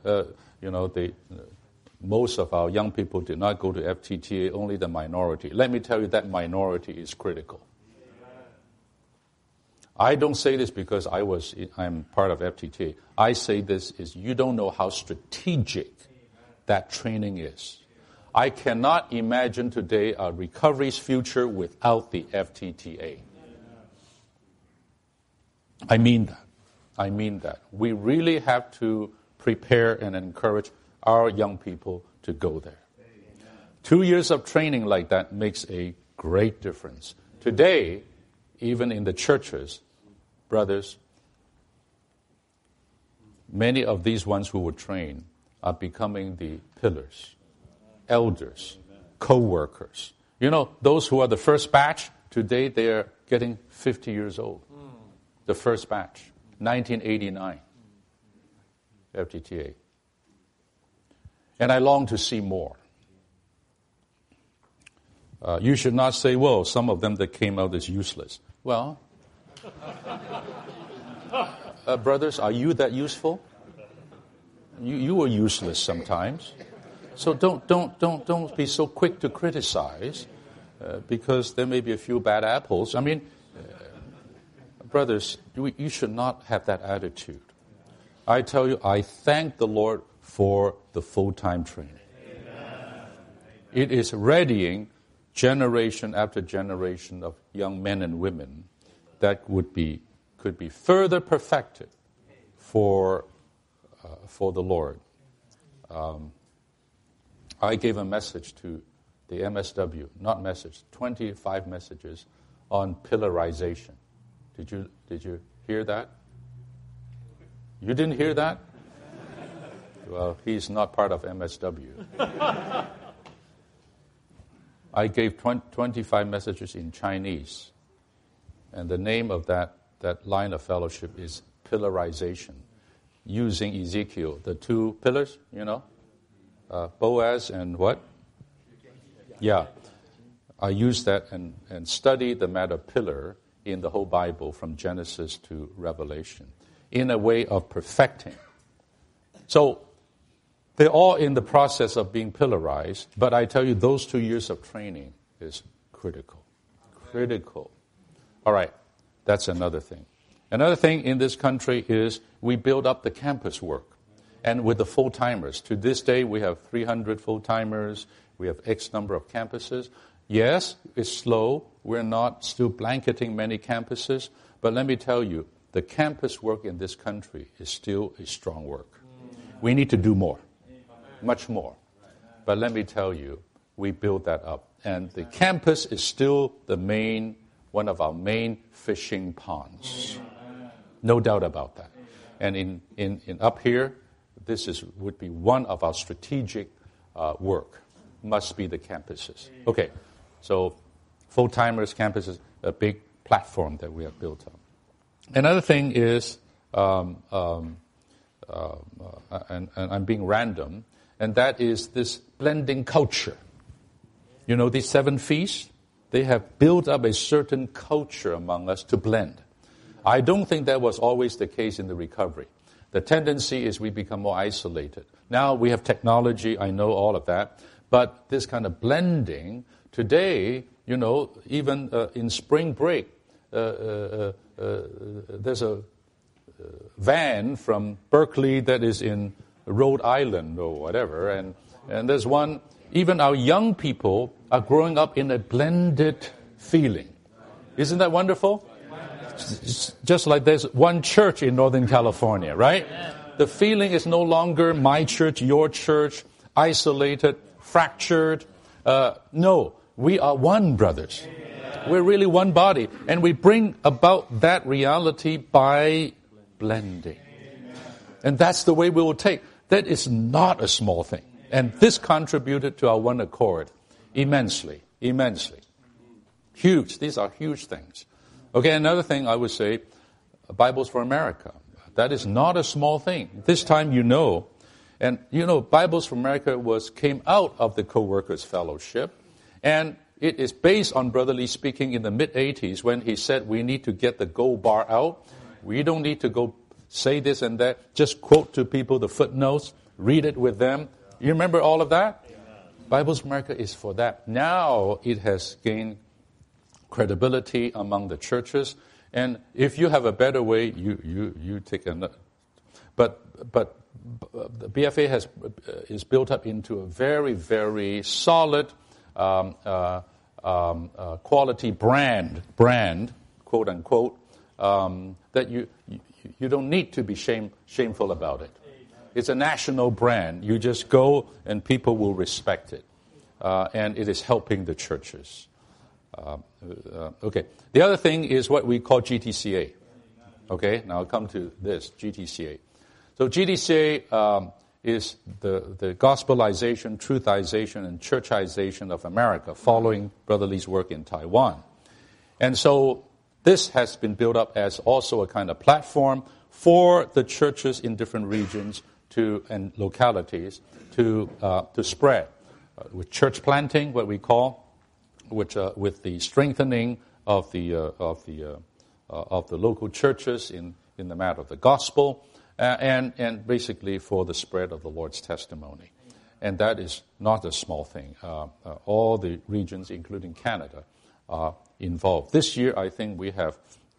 most of our young people did not go to FTTA, only the minority. Let me tell you, that minority is critical. I don't say this because I'm part of FTTA. I say this is you don't know how strategic that training is. I cannot imagine today a recovery's future without the FTTA. I mean that. We really have to prepare and encourage our young people to go there. 2 years of training like that makes a great difference. Today, even in the churches, brothers, many of these ones who were trained are becoming the pillars, elders, co-workers. Those who are the first batch, today they are getting 50 years old. The first batch, 1989, FTTA. And I long to see more. You should not say, well, some of them that came out is useless. Well, brothers, are you that useful? You were useless sometimes. So don't be so quick to criticize because there may be a few bad apples. I mean, brothers, you should not have that attitude. I tell you, I thank the Lord for the full-time training. Amen. It is readying generation after generation of young men and women that would be could be further perfected for the Lord. I gave a message to the MSW, not message, 25 messages on pillarization. Did you hear that? You didn't hear that? Well, he's not part of MSW. I gave 25 messages in Chinese, and the name of that line of fellowship is pillarization, using Ezekiel, the two pillars, Boaz and what? Yeah. I use that and study the matter pillar in the whole Bible from Genesis to Revelation in a way of perfecting. So they're all in the process of being pillarized, but I tell you, those 2 years of training is critical. Critical. All right, that's another thing. Another thing in this country is we build up the campus work. And with the full-timers, to this day we have 300 full-timers, we have X number of campuses. Yes, it's slow. We're not still blanketing many campuses. But let me tell you, the campus work in this country is still a strong work. We need to do more, much more. But let me tell you, we build that up. And the campus is still one of our main fishing ponds. No doubt about that. And in up here, would be one of our strategic work. Must be the campuses. Okay, so full-timers, campuses, a big platform that we have built up. Another thing is, and I'm being random, and that is this blending culture. These 7 feasts, they have built up a certain culture among us to blend. I don't think that was always the case in the recovery. The tendency is we become more isolated. Now we have technology, I know all of that, but this kind of blending, today, even in spring break, there's a van from Berkeley that is in Rhode Island or whatever, and there's one, even our young people are growing up in a blended feeling. Isn't that wonderful? Just like there's one church in Northern California, right? The feeling is no longer my church, your church, isolated, fractured. No, we are one, brothers. We're really one body. And we bring about that reality by blending. And that's the way we will take. That is not a small thing. And this contributed to our one accord immensely. Huge. These are huge things. Okay, another thing I would say, Bibles for America. That is not a small thing. This time and Bibles for America came out of the Co-workers Fellowship, and it is based on Brother Lee speaking in the mid-'80s when he said we need to get the gold bar out. We don't need to go say this and that. Just quote to people the footnotes, read it with them. You remember all of that? Bibles for America is for that. Now it has gained credibility among the churches, and if you have a better way, you take another. But the BFA is built up into a very, very solid quality brand, quote unquote, that you don't need to be shameful about it. It's a national brand. You just go and people will respect it, and it is helping the churches. Okay. The other thing is what we call GTCA. Okay. Now I'll come to this GTCA. So GTCA is the gospelization, truthization, and churchization of America, following Brother Lee's work in Taiwan. And so this has been built up as also a kind of platform for the churches in different regions and localities to spread with church planting, what we call. With the strengthening of the local churches in the matter of the gospel, and basically for the spread of the Lord's testimony, and that is not a small thing. All the regions, including Canada, are involved. This year, I think we have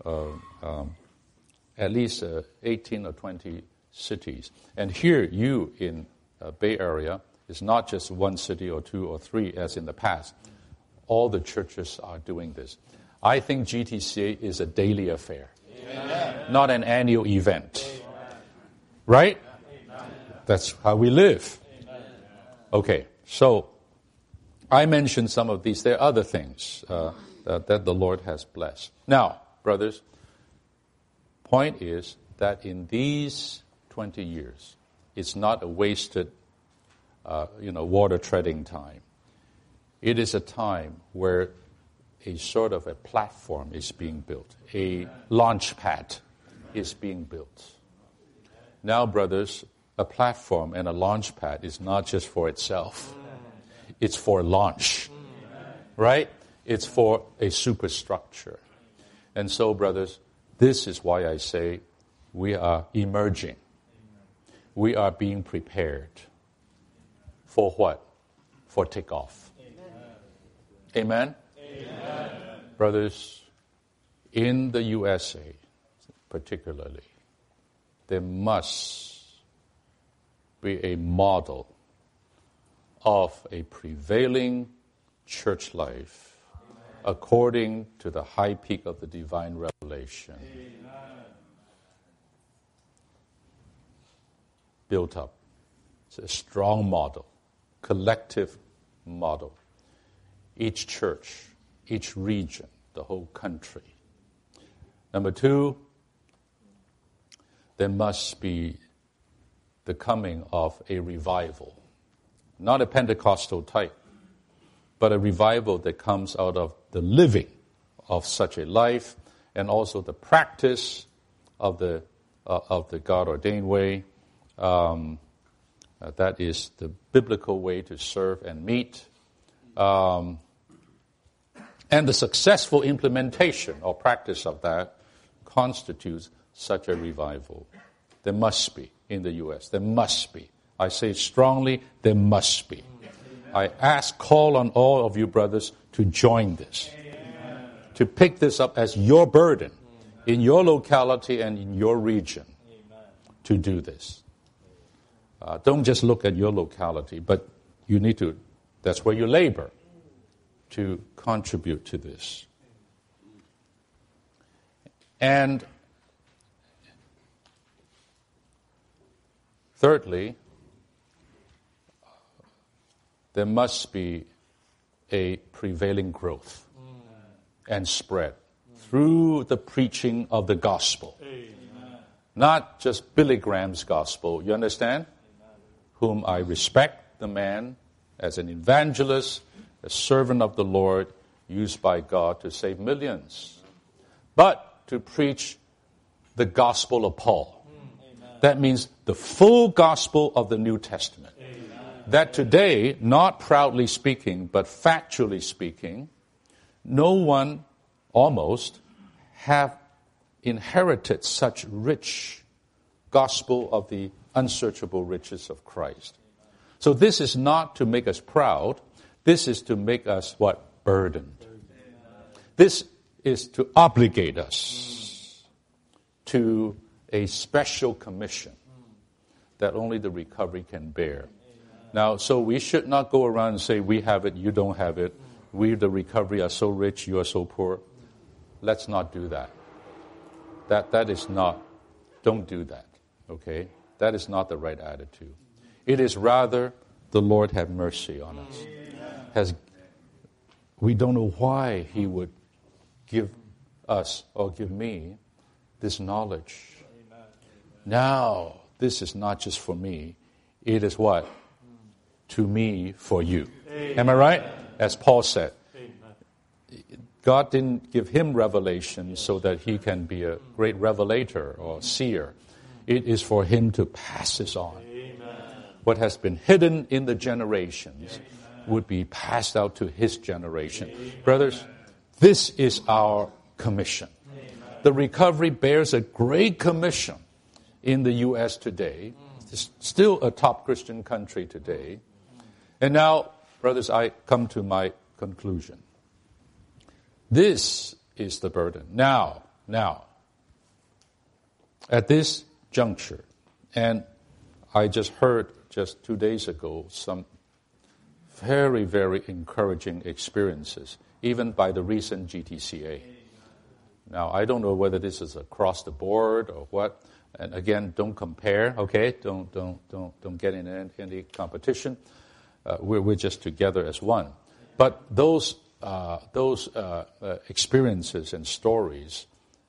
at least 18 or 20 cities, and here you in Bay Area is not just one city or 2 or 3 as in the past. All the churches are doing this. I think GTCA is a daily affair. not an annual event. Right? That's how we live. Okay, so I mentioned some of these. There are other things that the Lord has blessed. Now, brothers, point is that in these 20 years, it's not a wasted, water treading time. It is a time where a sort of a platform is being built. A launch pad is being built. Now, brothers, a platform and a launch pad is not just for itself. It's for launch. Right? It's for a superstructure. And so, brothers, this is why I say we are emerging. We are being prepared. For what? For takeoff. Amen? Amen? Brothers, in the USA particularly, there must be a model of a prevailing church life according to the high peak of the divine revelation. Built up. It's a strong model, collective model. Each church, each region, the whole country. Number two, there must be the coming of a revival. Not a Pentecostal type, but a revival that comes out of the living of such a life and also the practice of the God-ordained way. That is the biblical way to serve and meet. And the successful implementation or practice of that constitutes such a revival. There must be in the U.S. There must be. I say strongly, there must be. I call on all of you brothers to join this. Amen. To pick this up as your burden in your locality and in your region. Amen. To do this. Don't just look at your locality, but you need to, that's where you labor, to contribute to this. And thirdly, there must be a prevailing growth and spread through the preaching of the gospel. Amen. Not just Billy Graham's gospel, you understand? Amen. Whom I respect, the man, as an evangelist, a servant of the Lord, used by God to save millions. But to preach the gospel of Paul. Amen. That means the full gospel of the New Testament. That today, not proudly speaking, but factually speaking, no one almost have inherited such rich gospel of the unsearchable riches of Christ. So this is not to make us proud. This is to make us what? Burdened. This is to obligate us to a special commission that only the recovery can bear. Now, so we should not go around and say, we have it, you don't have it. We, the recovery, are so rich, you are so poor. Let's not do that. That is not, don't do that, okay? That is not the right attitude. It is rather, the Lord have mercy on us. We don't know why He would give us, or give me, this knowledge. Now, this is not just for me. It is what? To me, for you. Amen. Am I right? As Paul said. Amen. God didn't give him revelation so that he can be a great revelator or seer. It is for him to pass this on. Amen. What has been hidden in the generations would be passed out to his generation. Amen. Brothers, this is our commission. Amen. The recovery bears a great commission in the U.S. today. It's still a top Christian country today. And now, brothers, I come to my conclusion. This is the burden. Now, at this juncture, and I just heard just 2 days ago some very, very encouraging experiences, even by the recent GTCA. Now, I don't know whether this is across the board or what. And again, don't compare, okay? Don't get in any competition. We're just together as one. But those experiences and stories,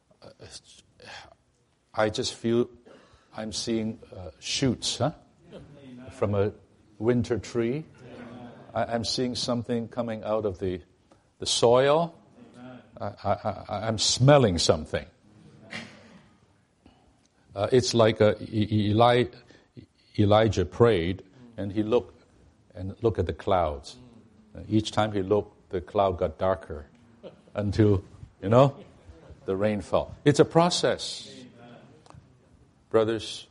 I just feel I'm seeing shoots, from a winter tree. I'm seeing something coming out of the soil. I'm smelling something. It's like Elijah prayed, and he looked at the clouds. Each time he looked, the cloud got darker until, the rain fell. It's a process. Brothers,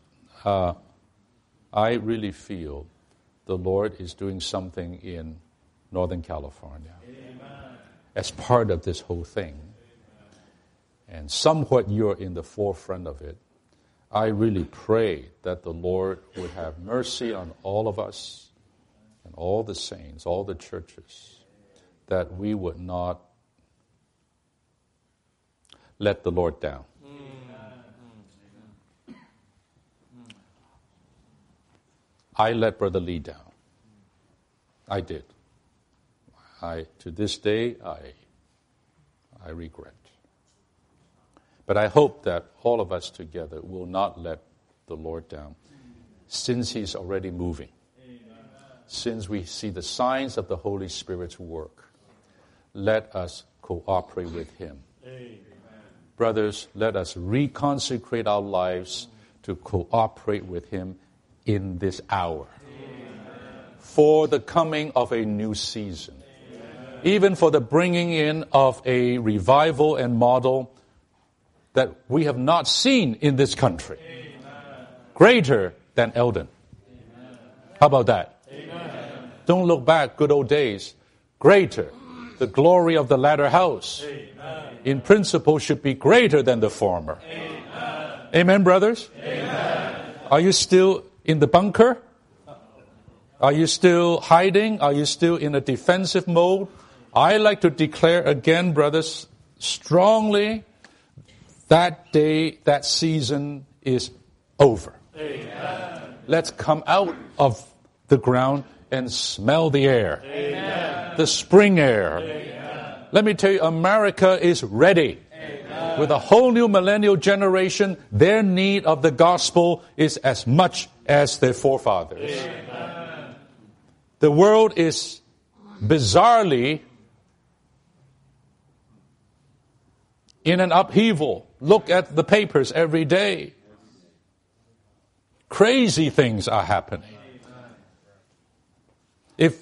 I really feel the Lord is doing something in Northern California as part of this whole thing. And somewhat you're in the forefront of it. I really pray that the Lord would have mercy on all of us and all the saints, all the churches, that we would not let the Lord down. I let Brother Lee down. I did. To this day, I regret. But I hope that all of us together will not let the Lord down, since He's already moving. Since we see the signs of the Holy Spirit's work, let us cooperate with Him. Brothers, let us reconsecrate our lives to cooperate with Him in this hour. For the coming of a new season. Even for the bringing in of a revival and model that we have not seen in this country. Greater than Eldon. How about that? Don't look back, good old days. Greater. The glory of the latter house, in principle, should be greater than the former. Amen, brothers? Are you still in the bunker? Are you still hiding? Are you still in a defensive mode? I like to declare again, brothers, strongly, that day, that season is over. Let's come out of the ground and smell the air. The spring air. Let me tell you, America is ready. With a whole new millennial generation, their need of the gospel is as much as their forefathers. The world is bizarrely in an upheaval. Look at the papers every day. Crazy things are happening. If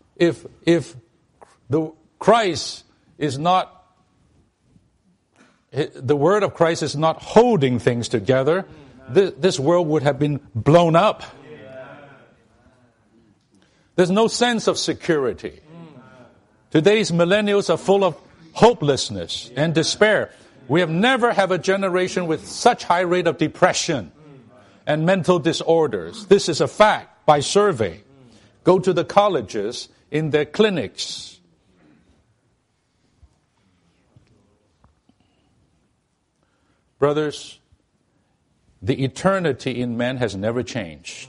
the Christ is not, the word of Christ is not holding things together, this world would have been blown up. There's no sense of security. Today's millennials are full of hopelessness and despair. We have never had a generation with such high rate of depression and mental disorders. This is a fact by survey. Go to the colleges, in their clinics. Brothers, the eternity in man has never changed.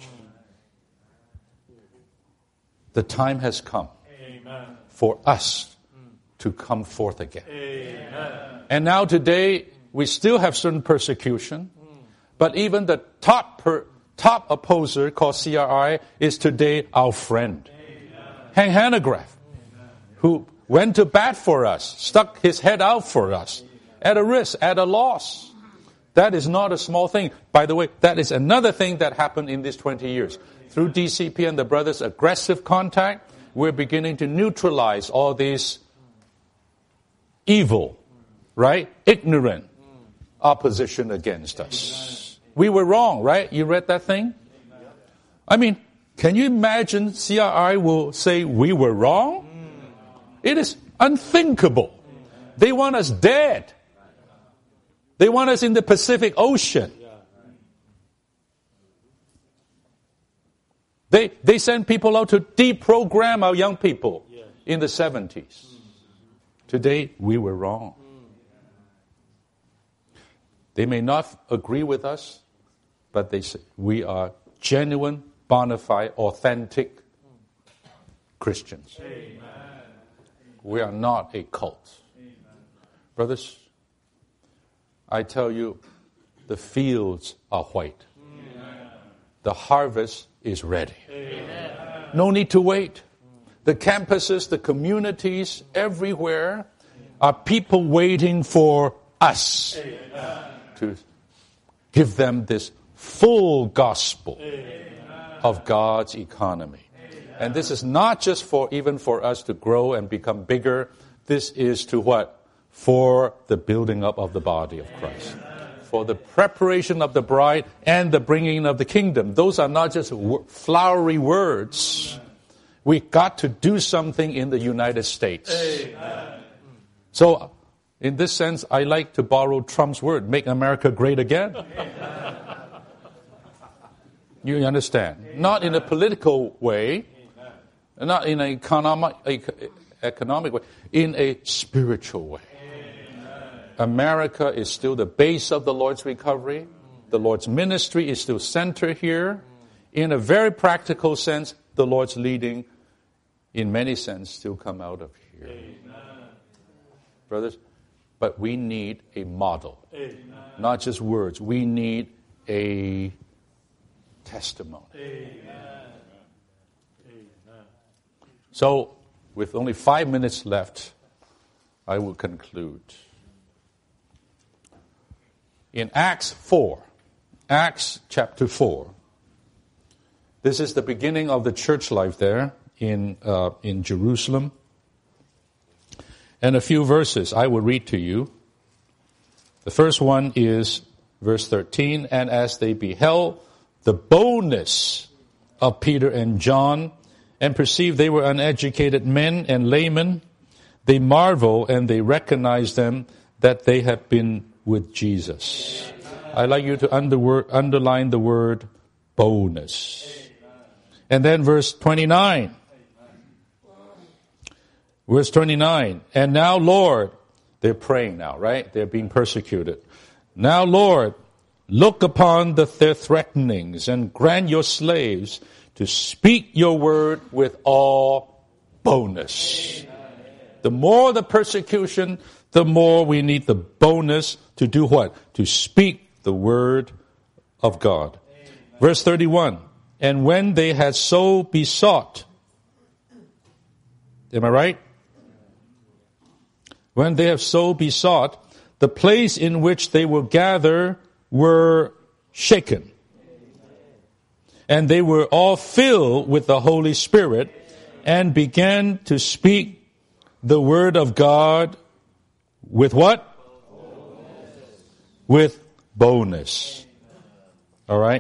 The time has come for us to come forth again. And now today, we still have certain persecution, but even the top opposer called CRI is today our friend. Hank Hanegraaff, who went to bat for us, stuck his head out for us, at a risk, at a loss. That is not a small thing. By the way, that is another thing that happened in these 20 years. Through DCP and the brothers' aggressive contact, we're beginning to neutralize all these evil, right? Ignorant opposition against us. We were wrong, right? You read that thing? I mean, can you imagine CRI will say we were wrong? It is unthinkable. They want us dead. They want us in the Pacific Ocean. They send people out to deprogram our young people in the 70s. Today, we were wrong. They may not agree with us, but they say we are genuine, bona fide, authentic Christians. Amen. We are not a cult. Amen. Brothers, I tell you, the fields are white. Amen. The harvest is ready. Amen. No need to wait. The campuses, the communities, everywhere are people waiting for us to give them this full gospel of God's economy. And this is not just even for us to grow and become bigger. This is to what? For the building up of the body of Christ. For the preparation of the bride and the bringing of the kingdom. Those are not just flowery words. We got to do something in the United States. So, in this sense, I like to borrow Trump's word, make America great again. You understand? Not in a political way, not in an economic way, in a spiritual way. America is still the base of the Lord's recovery. The Lord's ministry is still centered here. In a very practical sense, the Lord's leading, in many sense, still come out of here. Brothers, but we need a model. Amen. Not just words. We need a testimony. Amen. So, with only 5 minutes left, I will conclude. In Acts 4, Acts chapter 4, this is the beginning of the church life there in Jerusalem. And a few verses I will read to you. The first one is verse 13. And as they beheld the boldness of Peter and John, and perceived they were uneducated men and laymen, they marveled and they recognized them that they had been with Jesus. I'd like you to underline the word boldness. And then verse 29. Verse 29, and now, Lord, they're praying now, right? They're being persecuted. Now, Lord, look upon their threatenings and grant your slaves to speak your word with all boldness. The more the persecution, the more we need the boldness to do what? To speak the word of God. Verse 31, and when they had so besought, am I right? When they have so besought, the place in which they will gather were shaken. And they were all filled with the Holy Spirit and began to speak the word of God with what? Boldness. With boldness. All right?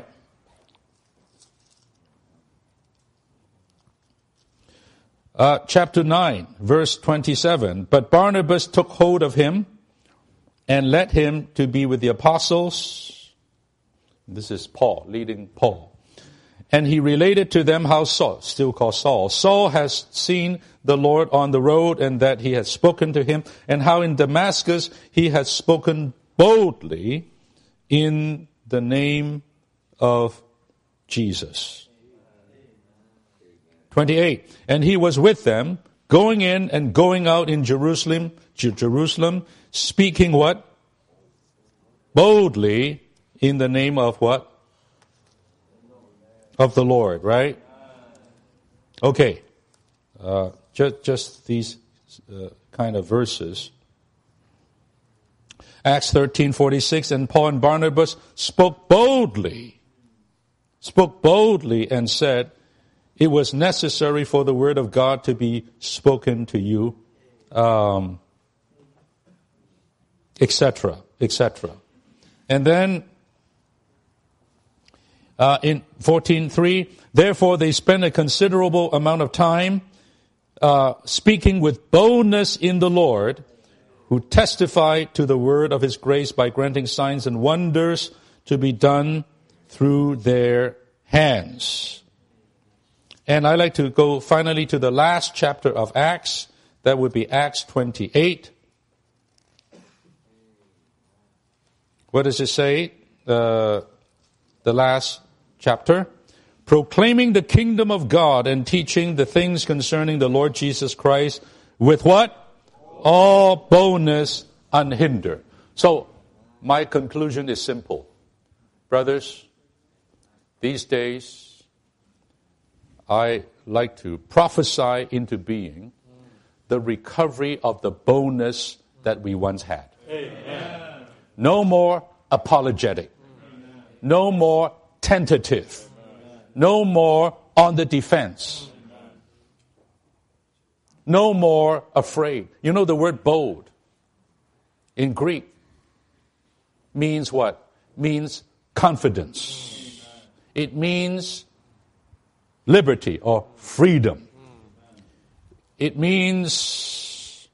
Chapter 9, verse 27. But Barnabas took hold of him and led him to be with the apostles. This is Paul, leading Paul. And he related to them how Saul, still called Saul has seen the Lord on the road and that he had spoken to him, and how in Damascus he had spoken boldly in the name of Jesus. 28. And he was with them, going in and going out in Jerusalem, speaking what? Boldly in the name of what? Of the Lord, right? Okay. Just these kind of verses. Acts 13:46, and Paul and Barnabas spoke boldly and said, it was necessary for the word of God to be spoken to you, etc., etc. And then in 14:3, therefore they spent a considerable amount of time speaking with boldness in the Lord, who testified to the word of his grace by granting signs and wonders to be done through their hands. And I'd like to go finally to the last chapter of Acts. That would be Acts 28. What does it say? The last chapter. Proclaiming the kingdom of God and teaching the things concerning the Lord Jesus Christ with what? All boldness unhindered. So, my conclusion is simple. Brothers, these days, I like to prophesy into being the recovery of the boldness that we once had. Amen. No more apologetic. Amen. No more tentative. No more on the defense. No more afraid. You know the word bold in Greek means what? Means confidence. It means liberty or freedom. It means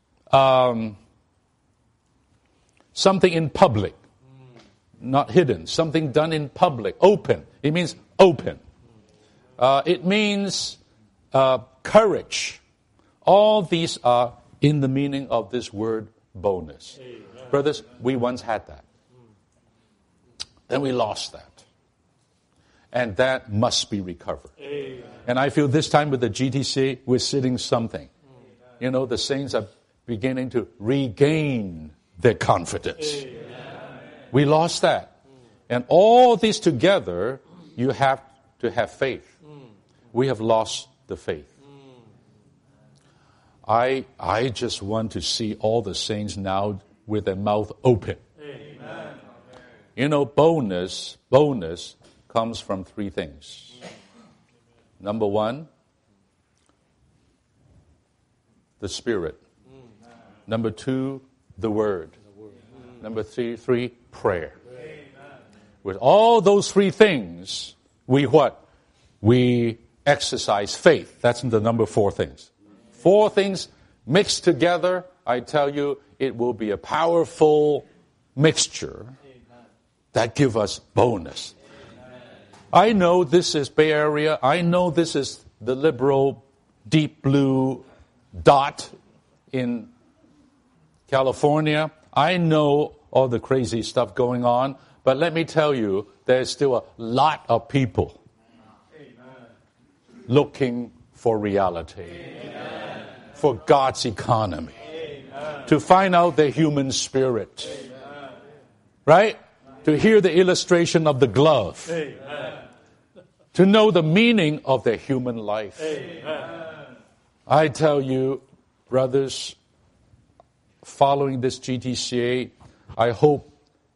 something in public, not hidden. Something done in public, open. It means open. It means courage. All these are in the meaning of this word boldness. Amen. Brothers, we once had that. Then we lost that. And that must be recovered. Amen. And I feel this time with the GTCA, we're sitting something. You know, the saints are beginning to regain their confidence. Amen. We lost that. And all this together, you have to have faith. We have lost the faith. I just want to see all the saints now with their mouth open. Amen. You know, boldness comes from three things. Number one, the Spirit. Number two, the Word. Number three, prayer. With all those three things, we what? We exercise faith. That's the number four things. Four things mixed together, I tell you, it will be a powerful mixture that give us boldness. I know this is Bay Area. I know this is the liberal deep blue dot in California. I know all the crazy stuff going on. But let me tell you, there's still a lot of people looking for reality, Amen. For God's economy, Amen. To find out the human spirit, Amen. Right? To hear the illustration of the glove, Amen. To know the meaning of their human life. Amen. I tell you, brothers, following this GTCA, I hope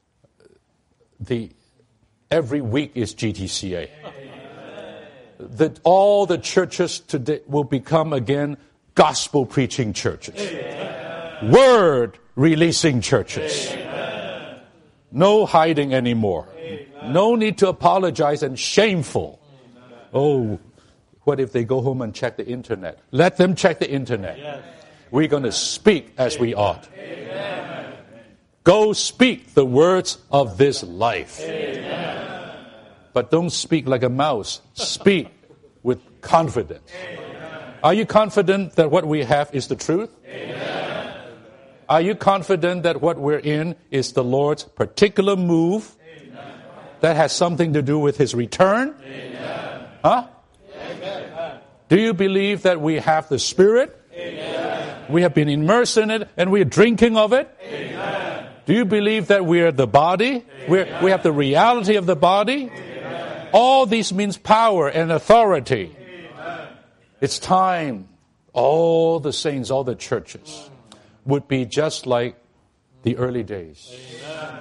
every week is GTCA. That all the churches today will become again gospel preaching churches. Amen. Word releasing churches. Amen. No hiding anymore. Amen. No need to apologize and shameful. Amen. Oh, what if they go home and check the internet? Let them check the internet. Yes. We're going to speak as we ought. Amen. Go speak the words of this life. Amen. But don't speak like a mouse. Speak with confidence. Amen. Are you confident that what we have is the truth? Amen. Are you confident that what we're in is the Lord's particular move, Amen. That has something to do with His return? Amen. Huh? Amen. Do you believe that we have the Spirit? Amen. We have been immersed in it and we are drinking of it? Amen. Do you believe that we are the body? We have the reality of the body? Amen. All these means power and authority. Amen. It's time all the saints, all the churches would be just like the early days. Amen.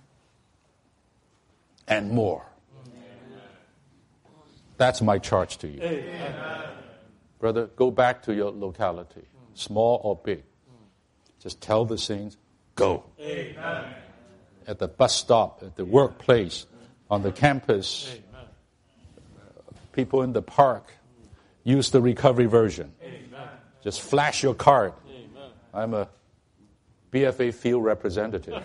And more. Amen. That's my charge to you. Amen. Brother, go back to your locality, small or big. Just tell the saints, go. Amen. At the bus stop, at the workplace, on the campus, people in the park, use the recovery version. Amen. Just flash your card. Amen. I'm a BFA field representative.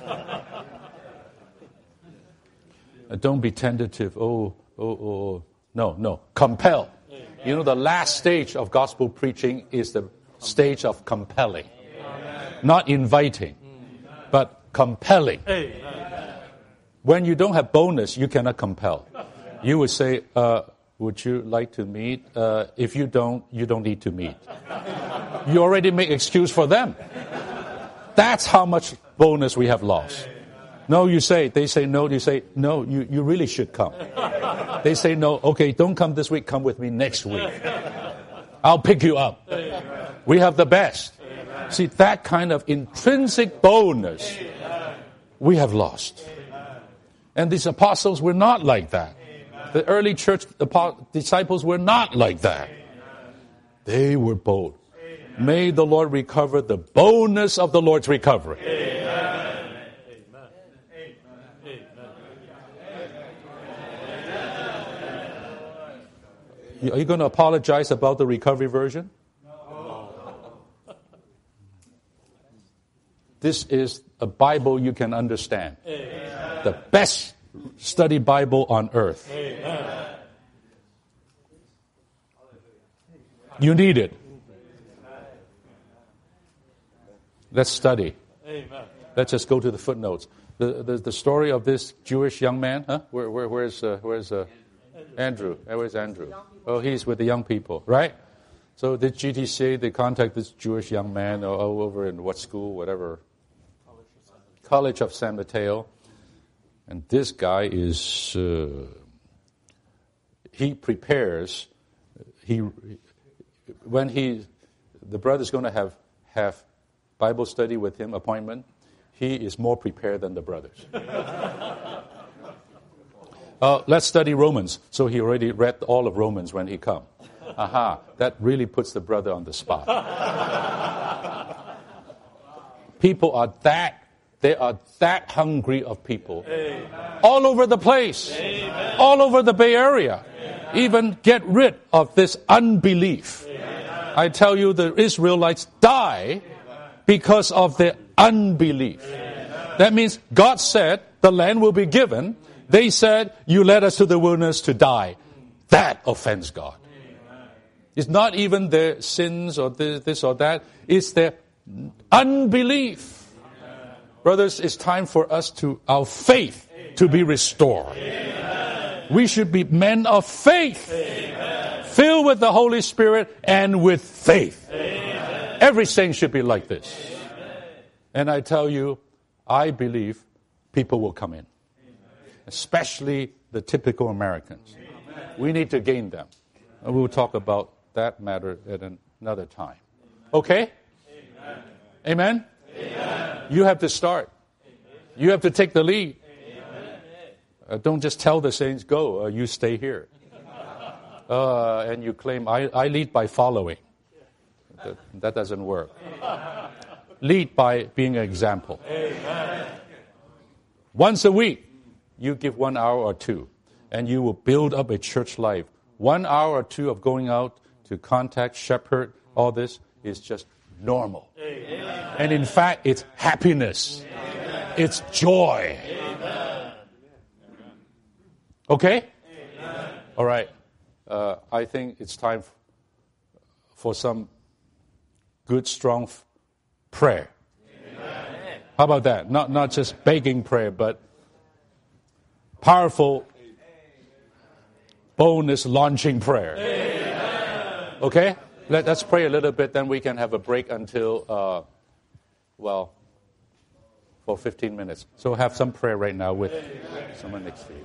Don't be tentative. No. Compel. Amen. You know, the last stage of gospel preaching is the stage of compelling. Amen. Not inviting, but compelling. Amen. When you don't have boldness, you cannot compel. You would say, would you like to meet? If you don't need to meet. You already make excuse for them. That's how much boldness we have lost. No, they say no, you say, no, you really should come. They say no, okay, don't come this week, come with me next week. I'll pick you up. We have the best. See, that kind of intrinsic boldness we have lost. And these apostles were not like that. The early church disciples were not like that. They were bold. May the Lord recover the boldness of the Lord's recovery. Are you going to apologize about the recovery version? This is a Bible you can understand. The best study Bible on earth. You need it. Let's study. Let's just go to the footnotes. The story of this Jewish young man. Huh? Where's Andrew? Where's Andrew? Oh, he's with the young people, right? So the GTC, they contact this Jewish young man over in what school, whatever. College of San Mateo. And this guy is, he prepares, when the brother's going to have Bible study with him, appointment, he is more prepared than the brothers. Let's study Romans. So he already read all of Romans when he come. That really puts the brother on the spot. People are that hungry of people. All over the place. All over the Bay Area. Even get rid of this unbelief. I tell you, the Israelites die because of their unbelief. That means God said the land will be given. They said, you led us to the wilderness to die. That offends God. It's not even their sins or this or that. It's their unbelief. Brothers, it's time for our faith to be restored. We should be men of faith. Filled with the Holy Spirit and with faith. Every saint should be like this. And I tell you, I believe people will come in. Especially the typical Americans. We need to gain them. And we'll talk about that matter at another time. Okay? Amen? Amen? You have to start. You have to take the lead. Don't just tell the saints, go, you stay here. And you claim, I lead by following. That doesn't work. Lead by being an example. Once a week, you give 1 hour or two, and you will build up a church life. 1 hour or two of going out to contact, shepherd, all this is just normal. Amen. And in fact, it's happiness. Amen. It's joy. Amen. Okay? Amen. All right. I think it's time for some good, strong prayer. Amen. How about that? Not just begging prayer, but powerful, boldness launching prayer. Amen. Okay? Let's pray a little bit, then we can have a break until, for 15 minutes. So have some prayer right now with someone next to you.